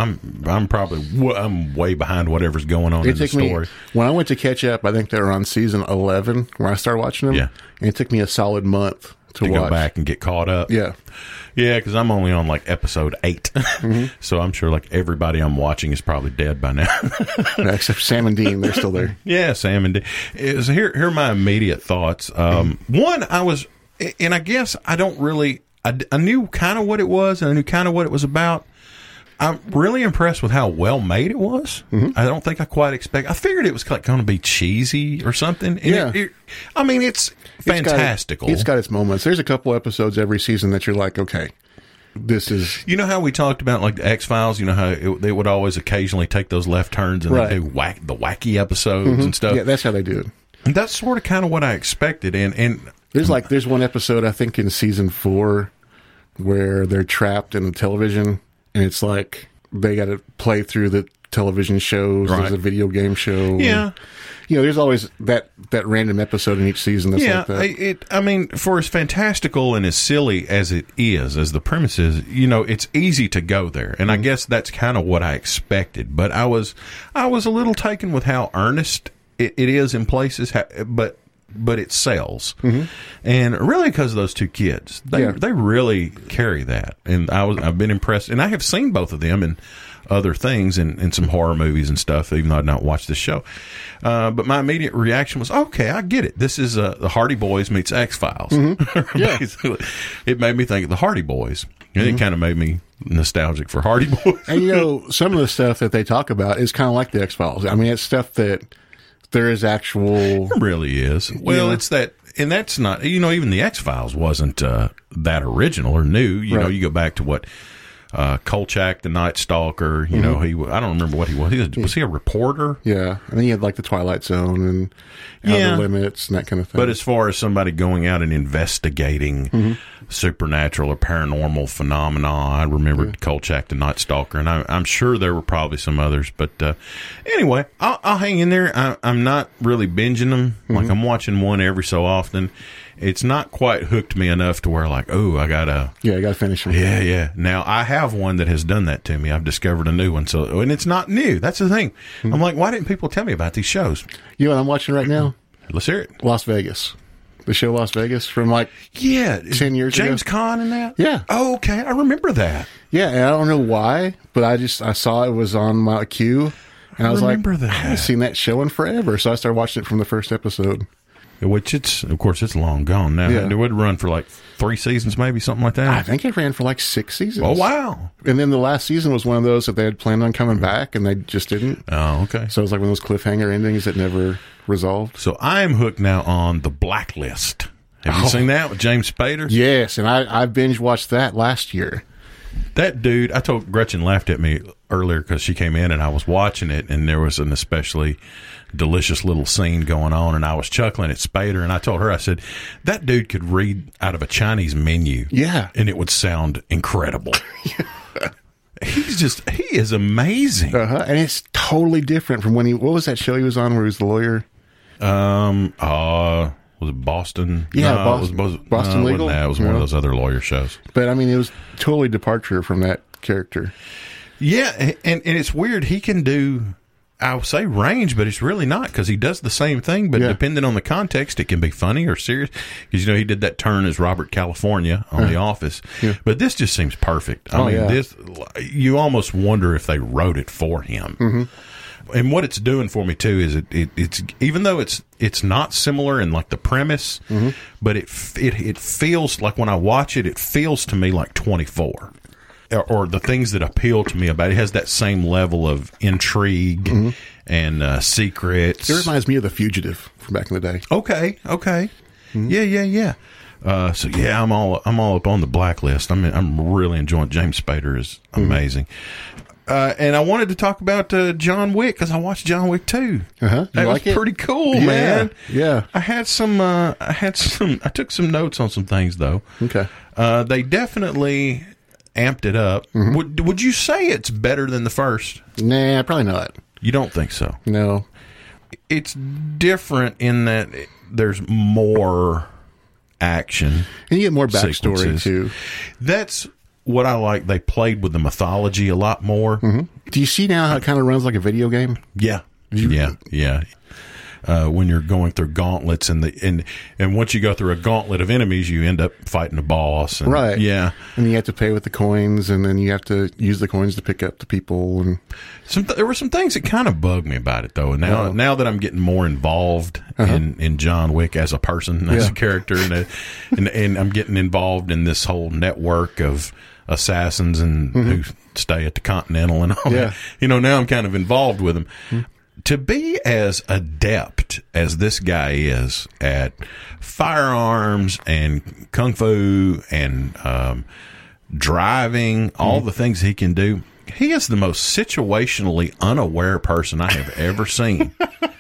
I'm way behind whatever's going on in the story. When I went to catch up, I think they were on season 11 where I started watching them. Yeah, and it took me a solid month to watch. Go back and get caught up. Yeah, because I'm only on episode 8, so I'm sure everybody I'm watching is probably dead by now. Except Sam and Dean, they're still there. Yeah, Sam and Dean. Here are my immediate thoughts. One, I guess I don't really. I knew kind of what it was, and I knew kind of what it was about. I'm really impressed with how well made it was. I don't think I quite expect. I figured it was going to be cheesy or something. And it's fantastical. It's got its moments. There's a couple episodes every season that you're like, okay, this is. You know how we talked about the X-Files? You know how they would always occasionally take those left turns and they do the wacky episodes and stuff? Yeah, that's how they do it. And that's sort of kind of what I expected. And there's one episode, I think, in season 4 where they're trapped in the television, and it's like they got to play through the television shows. Right. There's a video game show. Yeah. There's always that random episode in each season that's like that. For as fantastical and as silly as it is, as the premise is, it's easy to go there. And I guess that's kind of what I expected. But I was a little taken with how earnest it is in places, but it sells, and really because of those two kids, they really carry that. And I've been impressed, and I have seen both of them in other things and some horror movies and stuff, even though I'd not watched this show. But my immediate reaction was, okay, I get it. This is the Hardy Boys meets X-Files. Basically, it made me think of the Hardy Boys, and it kind of made me nostalgic for Hardy Boys. And some of the stuff that they talk about is kind of like the X-Files. I mean, it's stuff that there is actual. It really is. Well, it's that, and that's not, even the X-Files wasn't that original or new. You go back to what Kolchak, the Night Stalker, I don't remember what he was. Was he a reporter? Yeah. And then you had the Twilight Zone and Outer Limits and that kind of thing. But as far as somebody going out and investigating supernatural or paranormal phenomena, I remember Kolchak, the Night Stalker, and I'm sure there were probably some others. But anyway, I'll hang in there. I'm not really binging them. I'm watching one every so often. It's not quite hooked me enough to where I gotta finish them. Yeah. Now I have one that has done that to me. I've discovered a new one, and it's not new. That's the thing. I'm like, why didn't people tell me about these shows? You know what I'm watching right now? Let's hear it. Las Vegas. The show Las Vegas from 10 years ago. James Caan in that? Yeah. Oh, okay. I remember that. Yeah, and I don't know why, but I saw it was on my queue, And I was like, remember that. I haven't seen that show in forever. So I started watching it from the first episode. Which of course, it's long gone now. Yeah. It would run for like 3 seasons, maybe something like that. I think it ran for like 6 seasons. Oh, wow. And then the last season was one of those that they had planned on coming back and they just didn't. Oh, okay. So it was like one of those cliffhanger endings that never resolved. So I am hooked now on The Blacklist. Have you seen that with James Spader? Yes, and I binge watched that last year. That dude, I told Gretchen laughed at me earlier because she came in and I was watching it and there was an especially delicious little scene going on and I was chuckling at Spader and I told her, I said, that dude could read out of a Chinese menu. Yeah. And it would sound incredible. He is amazing. And it's totally different from when what was that show he was on where he was the lawyer? Was it Boston? Yeah, no, Boston Legal. It was one of those other lawyer shows. But I mean, it was totally departure from that character. Yeah, and it's weird. He can do, I would say range, but it's really not because he does the same thing. But depending on the context, it can be funny or serious. Because he did that turn as Robert California on The Office. Yeah. But this just seems perfect. I mean, this you almost wonder if they wrote it for him. Mm-hmm. And what it's doing for me too is it's even though it's not similar in like the premise, but it feels like when I watch it, it feels to me like 24. Or the things that appeal to me about it. It has that same level of intrigue and secrets. It reminds me of The Fugitive from back in the day. Okay. Mm-hmm. Yeah. So yeah, I'm all up on The Blacklist. I'm really enjoying. James Spader is amazing. And I wanted to talk about John Wick because I watched John Wick 2. That was pretty cool, man. Yeah. I took some notes on some things though. Okay. They definitely amped it up. Mm-hmm. Would you say it's better than the first? Nah, probably not. You don't think so? No. It's different in that there's more action. And you get more backstory, sequences. too. That's what I like. They played with the mythology a lot more. Mm-hmm. Do you see now how it kind of runs like a video game? Yeah. Yeah. When you're going through gauntlets and once you go through a gauntlet of enemies, you end up fighting a boss. And, right. Yeah. And you have to pay with the coins, and then you have to use the coins to pick up the people. And there were some things that kind of bugged me about it, though. And now that I'm getting more involved in John Wick as a person, as a character, and I'm getting involved in this whole network of assassins and who stay at the Continental and all that. Now I'm kind of involved with them. Mm-hmm. To be as adept as this guy is at firearms and kung fu and driving, all the things he can do, he is the most situationally unaware person I have ever seen.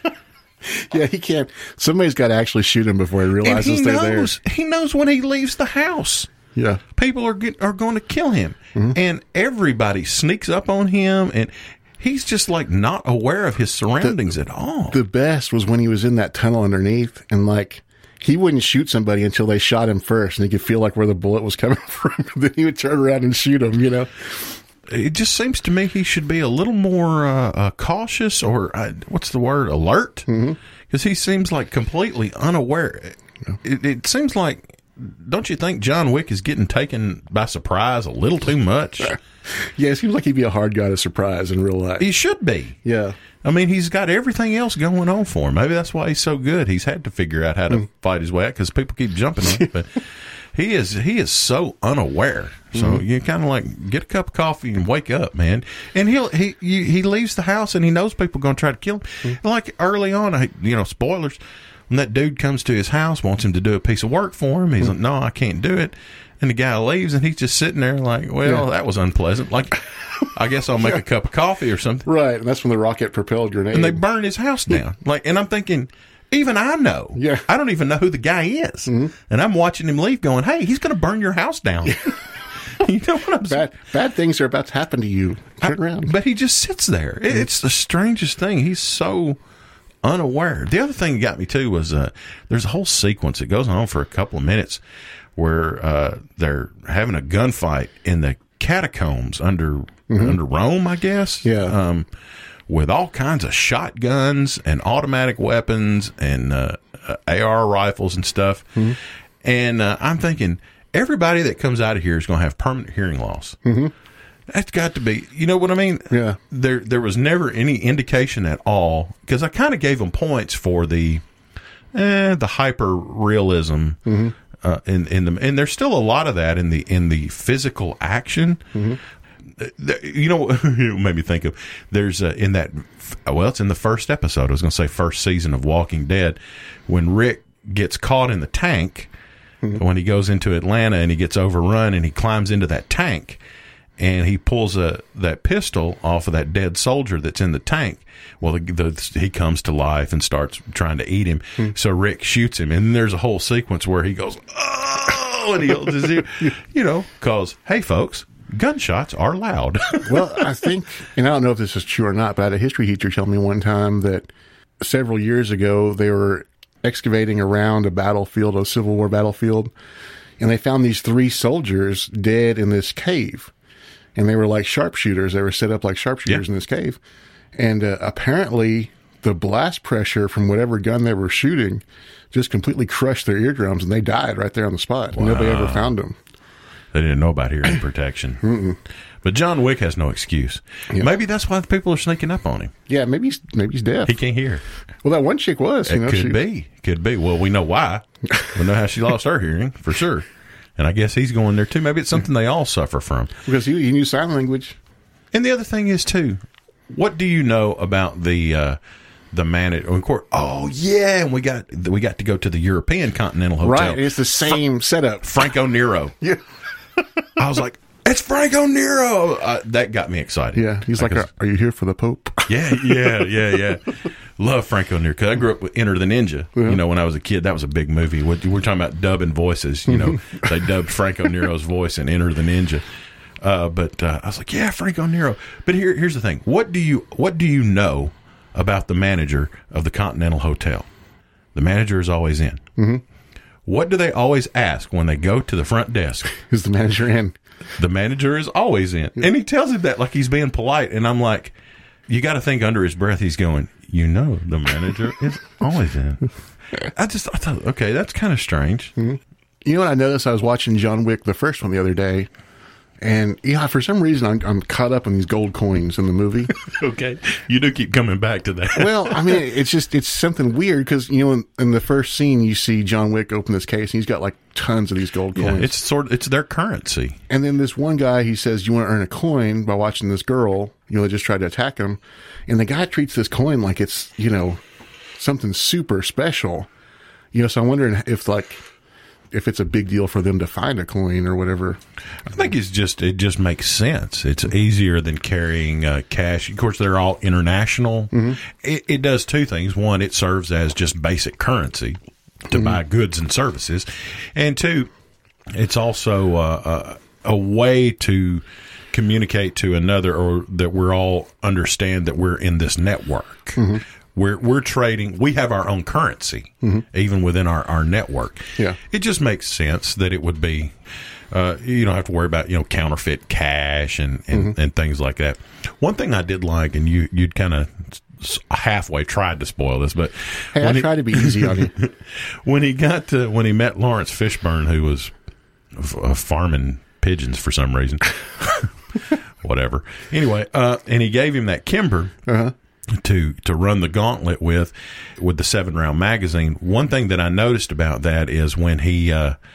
Yeah, he can't. Somebody's got to actually shoot him before he realizes they're there. He knows when he leaves the house. Yeah, people are going to kill him, and everybody sneaks up on him and. He's just like not aware of his surroundings at all. The best was when he was in that tunnel underneath and like he wouldn't shoot somebody until they shot him first and he could feel like where the bullet was coming from. Then he would turn around and shoot him, It just seems to me he should be a little more cautious or what's the word? Alert? Because he seems like completely unaware. It seems like, don't you think John Wick is getting taken by surprise a little too much? Yeah, it seems like he'd be a hard guy to surprise in real life. He should be. Yeah. I mean, he's got everything else going on for him. Maybe that's why he's so good. He's had to figure out how to fight his way out because people keep jumping on him. But he is so unaware. So you kind of like get a cup of coffee and wake up, man. And he leaves the house and he knows people are going to try to kill him. Like early on, spoilers. When that dude comes to his house, wants him to do a piece of work for him, he's like, no, I can't do it. And the guy leaves, and he's just sitting there like, well, that was unpleasant. Like, I guess I'll make a cup of coffee or something. Right, and that's when the rocket-propelled grenade. And they burn his house down. And I'm thinking, even I know. Yeah. I don't even know who the guy is. And I'm watching him leave going, hey, he's going to burn your house down. You know what I'm saying? Bad things are about to happen to you. Turn around. But he just sits there. It's the strangest thing. He's so unaware. The other thing that got me, too, was there's a whole sequence that goes on for a couple of minutes where they're having a gunfight in the catacombs under Rome, I guess. Yeah. With all kinds of shotguns and automatic weapons and AR rifles and stuff. And I'm thinking, everybody that comes out of here is going to have permanent hearing loss. That's got to be, you know what I mean? Yeah. There was never any indication at all, because I kind of gave them points for the hyper realism, in the, and there's still a lot of that in the physical action. You know, it made me think of, there's in that, well, it's in the first episode, I was going to say first season of Walking Dead, when Rick gets caught in the tank, when he goes into Atlanta and he gets overrun and he climbs into that tank and he pulls that pistol off of that dead soldier that's in the tank. Well, he comes to life and starts trying to eat him. So Rick shoots him, and then there's a whole sequence where he goes, oh, and he holds his ear, you know, because, hey, folks, gunshots are loud. Well, I think, and I don't know if this is true or not, but I had a history teacher tell me one time that several years ago they were excavating around a battlefield, a Civil War battlefield, and they found these 3 soldiers dead in this cave. And they were like sharpshooters. They were set up like sharpshooters in this cave. And apparently the blast pressure from whatever gun they were shooting just completely crushed their eardrums, and they died right there on the spot. Wow. Nobody ever found them. They didn't know about hearing protection. But John Wick has no excuse. Yeah. Maybe that's why the people are sneaking up on him. Yeah, maybe he's deaf. He can't hear. Well, that one chick was. Could be. Well, we know why. We know how she lost her hearing, for sure. And I guess he's going there, too. Maybe it's something they all suffer from. Because he knew sign language. And the other thing is, too, what do you know about the manager? Oh, yeah, and we got to go to the European Continental Hotel. Right, it's the same setup. Franco Nero. Yeah. I was like, it's Franco Nero. That got me excited. Yeah, he's like, are you here for the Pope? Yeah. Love Franco Nero, because I grew up with Enter the Ninja. Yeah. You know, when I was a kid, that was a big movie. We're talking about dubbing voices. You know, they dubbed Franco Nero's voice in Enter the Ninja. But I was like, yeah, Franco Nero. But here's the thing: what do you know about the manager of the Continental Hotel? The manager is always in. What do they always ask when they go to the front desk? Is the manager in? The manager is always in. And he tells him that like he's being polite. And I'm like, you got to think under his breath, he's going, you know, the manager is always in. I thought, okay, that's kind of strange. You know what I noticed? I was watching John Wick, the first one, the other day. And yeah, for some reason, I'm caught up in these gold coins in the movie. Okay. You do keep coming back to that. Well, I mean, it's something weird because, you know, in the first scene, you see John Wick open this case and he's got like tons of these gold coins. Yeah, it's their currency. And then this one guy, he says, you want to earn a coin by watching this girl, you know, they just tried to attack him. And the guy treats this coin like it's, you know, something super special. You know, so I'm wondering if it's a big deal for them to find a coin or whatever. I think it just makes sense. It's easier than carrying cash. Of course, they're all international. It does 2 things. One, it serves as just basic currency to buy goods and services. And 2, it's also a way to communicate to another, or that we're all understand that we're in this network. We're trading. We have our own currency, even within our network. Yeah, it just makes sense that it would be. You don't have to worry about, you know, counterfeit cash and things like that. One thing I did like, and you'd kind of halfway tried to spoil this, but hey, I tried to be easy on you. when he met Lawrence Fishburne, who was farming pigeons for some reason, whatever. Anyway, and he gave him that Kimber. To run the gauntlet with the 7-round magazine. One thing that I noticed about that is when he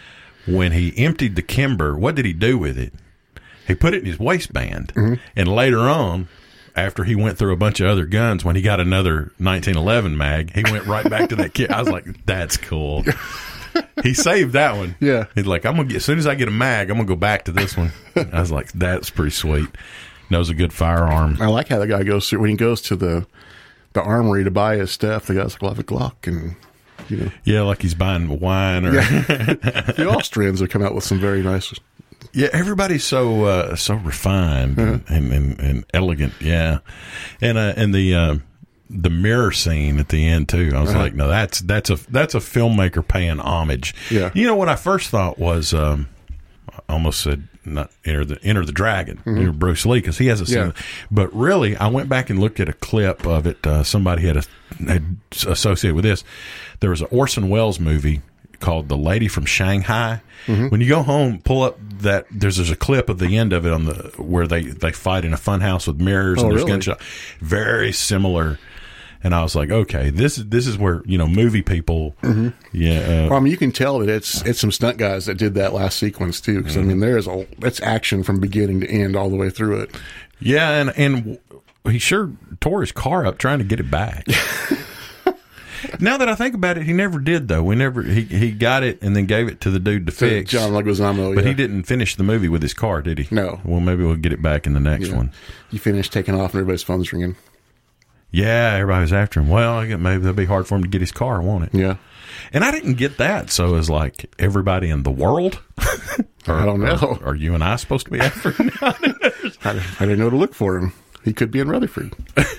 emptied the Kimber, what did he do with it? He put it in his waistband, and later on, after he went through a bunch of other guns, when he got another 1911 mag, he went right back to that kit. I was like, that's cool. He saved that one. Yeah, he's like, as soon as I get a mag, I'm gonna go back to this one. I was like, that's pretty sweet. Knows a good firearm. I like how the guy goes through when he goes to the armory to buy his stuff. The guy's like, "I'll have a Glock," and you know, yeah, like he's buying wine. Or the Austrians have come out with some very nice. Yeah, everybody's so refined and elegant. Yeah, and the mirror scene at the end too. I was like, no, that's a filmmaker paying homage. Yeah, you know what I first thought was. I almost said not Enter the Dragon, Bruce Lee, because he has a scene. But really, I went back and looked at a clip of it. Somebody had associated with this. There was an Orson Welles movie called The Lady from Shanghai. When you go home, pull up that there's a clip of the end of it on where they fight in a funhouse with mirrors and there's gunshot. Very similar. And I was like, okay, this is where, movie people, well, I mean, you can tell that it's some stunt guys that did that last sequence too. Because I mean, it's action from beginning to end all the way through it. Yeah, and he sure tore his car up trying to get it back. Now that I think about it, he never did though. He got it and then gave it to the dude to fix. John Leguizamo, but he didn't finish the movie with his car, did he? No. Well, maybe we'll get it back in the next one. He finished taking off and everybody's phone's ringing. Yeah, everybody was after him. Well, maybe that'll be hard for him to get his car, won't it? Yeah. And I didn't get that. So it's like everybody in the world. I don't know. Are you and I supposed to be after him? I didn't know to look for him. He could be in Rutherford.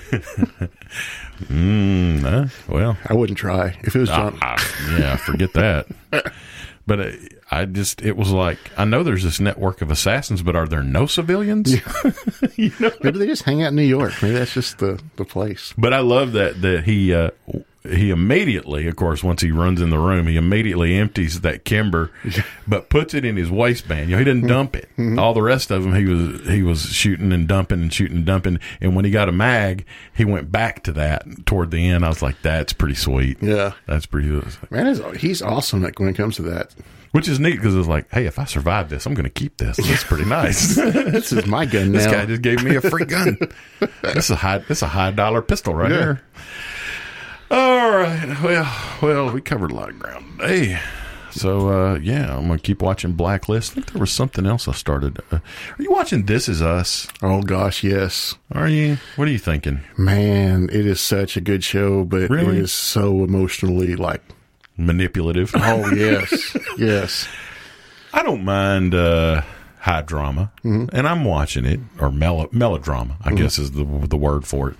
Well, I wouldn't try if it was John. Yeah, forget that. But it was like, I know there's this network of assassins, but are there no civilians? Yeah. Maybe they just hang out in New York. Maybe that's just the place. But I love that he immediately, of course, once he runs in the room, he immediately empties that Kimber, but puts it in his waistband. He didn't dump it. All the rest of them, he was shooting and dumping and shooting and dumping. And when he got a mag, he went back to that toward the end. I was like, that's pretty sweet. Yeah, that's pretty. Man, he's awesome when it comes to that. Which is neat because it's like, hey, if I survive this, I'm going to keep this. That's pretty nice. This is my gun now. This guy just gave me a free gun. This is a high dollar pistol right here. All right. Well, we covered a lot of ground today. So, I'm going to keep watching Blacklist. I think there was something else I started. Are you watching This Is Us? Oh, gosh, yes. Are you? What are you thinking? Man, it is such a good show, but really? It is so emotionally, manipulative. Oh, yes. Yes. I don't mind high drama, and I'm watching it, or melodrama, I guess is the word for it.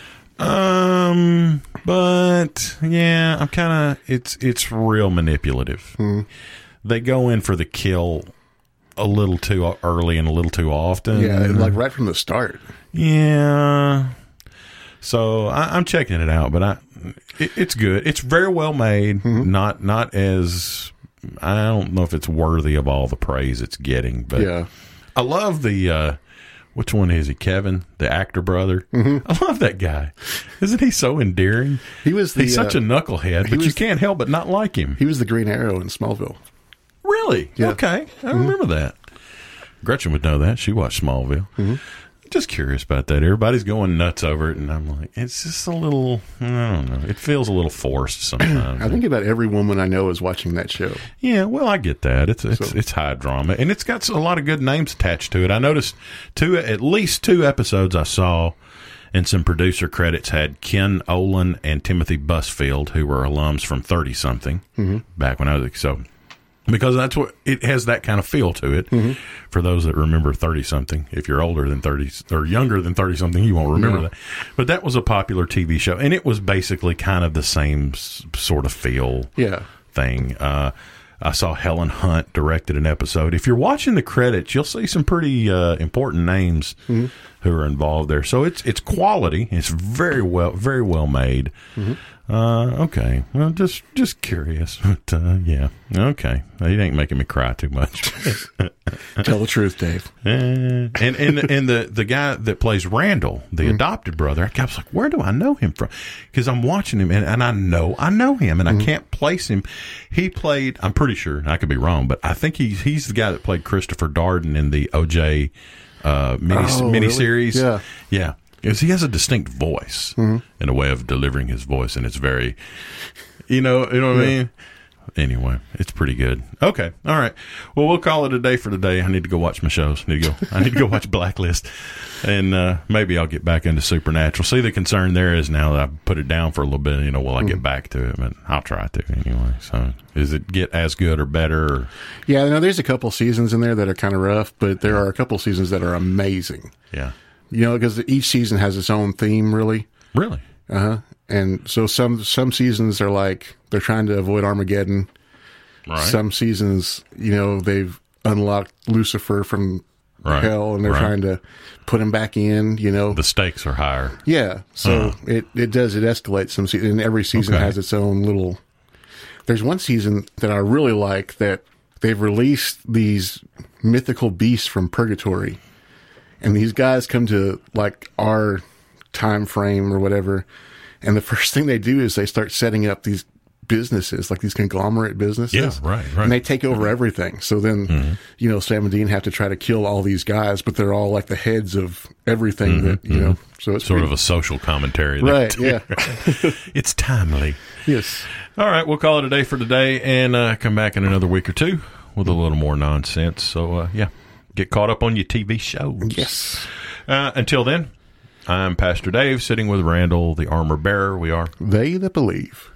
But yeah, I'm kind of it's real manipulative. They go in for the kill a little too early and a little too often. Yeah, right from the start. Yeah. So I'm checking it out, but it's good. It's very well made. Not as, I don't know if it's worthy of all the praise it's getting, but yeah. I love the which one is he? Kevin, the actor brother. I love that guy. Isn't he so endearing? He's such a knucklehead, but you can't help but not like him. He was the Green Arrow in Smallville. Really? Yeah. Okay, I remember that. Gretchen would know that. She watched Smallville. Just curious about that. Everybody's going nuts over it, and I'm like, it's just a little, I don't know. It feels a little forced sometimes. I think about every woman I know is watching that show. Yeah, well, I get that. It's high drama, and it's got a lot of good names attached to it. I noticed at least two episodes I saw, and some producer credits had Ken Olin and Timothy Busfield, who were alums from 30-something back when I was so. Because that's what it has, that kind of feel to it. For those that remember 30-something, if you're older than 30 or younger than 30-something, you won't remember that. But that was a popular TV show, and it was basically kind of the same sort of feel thing. I saw Helen Hunt directed an episode. If you're watching the credits, you'll see some pretty important names who are involved there. So it's quality. It's very well made. Okay. Well, just curious, but yeah. Okay. It ain't making me cry too much. Tell the truth, Dave. And the guy that plays Randall, the adopted brother, I was like, where do I know him from? Because I'm watching him, and I know him, and I can't place him. He played, I'm pretty sure, I could be wrong, but I think he's the guy that played Christopher Darden in the O.J. miniseries. Really? Yeah. Because he has a distinct voice and a way of delivering his voice, and it's very, you know what I mean? Anyway, it's pretty good. Okay. All right. Well, we'll call it a day for today. I need to go watch my shows. I need to go watch Blacklist, and maybe I'll get back into Supernatural. See, the concern there is now that I put it down for a little bit, will I get back to it? But I'll try to anyway. So is it get as good or better? Or? Yeah, there's a couple seasons in there that are kind of rough, but there are a couple seasons that are amazing. Yeah. Because each season has its own theme, really. Really? And so some seasons are like they're trying to avoid Armageddon. Right. Some seasons, they've unlocked Lucifer from hell, and they're trying to put him back in. The stakes are higher. Yeah. So it escalates some seasons, and every season has its own There's one season that I really like that they've released these mythical beasts from purgatory. And these guys come to like our time frame or whatever. And the first thing they do is they start setting up these businesses, like these conglomerate businesses. Yeah, right. And they take over everything. So then, Sam and Dean have to try to kill all these guys, but they're all like the heads of everything that, so it's sort of a social commentary. Right, yeah. It's timely. Yes. All right, we'll call it a day for today and come back in another week or two with a little more nonsense. So, get caught up on your TV shows. Yes. Until then, I'm Pastor Dave, sitting with Randall, the armor bearer. We are They That Believe.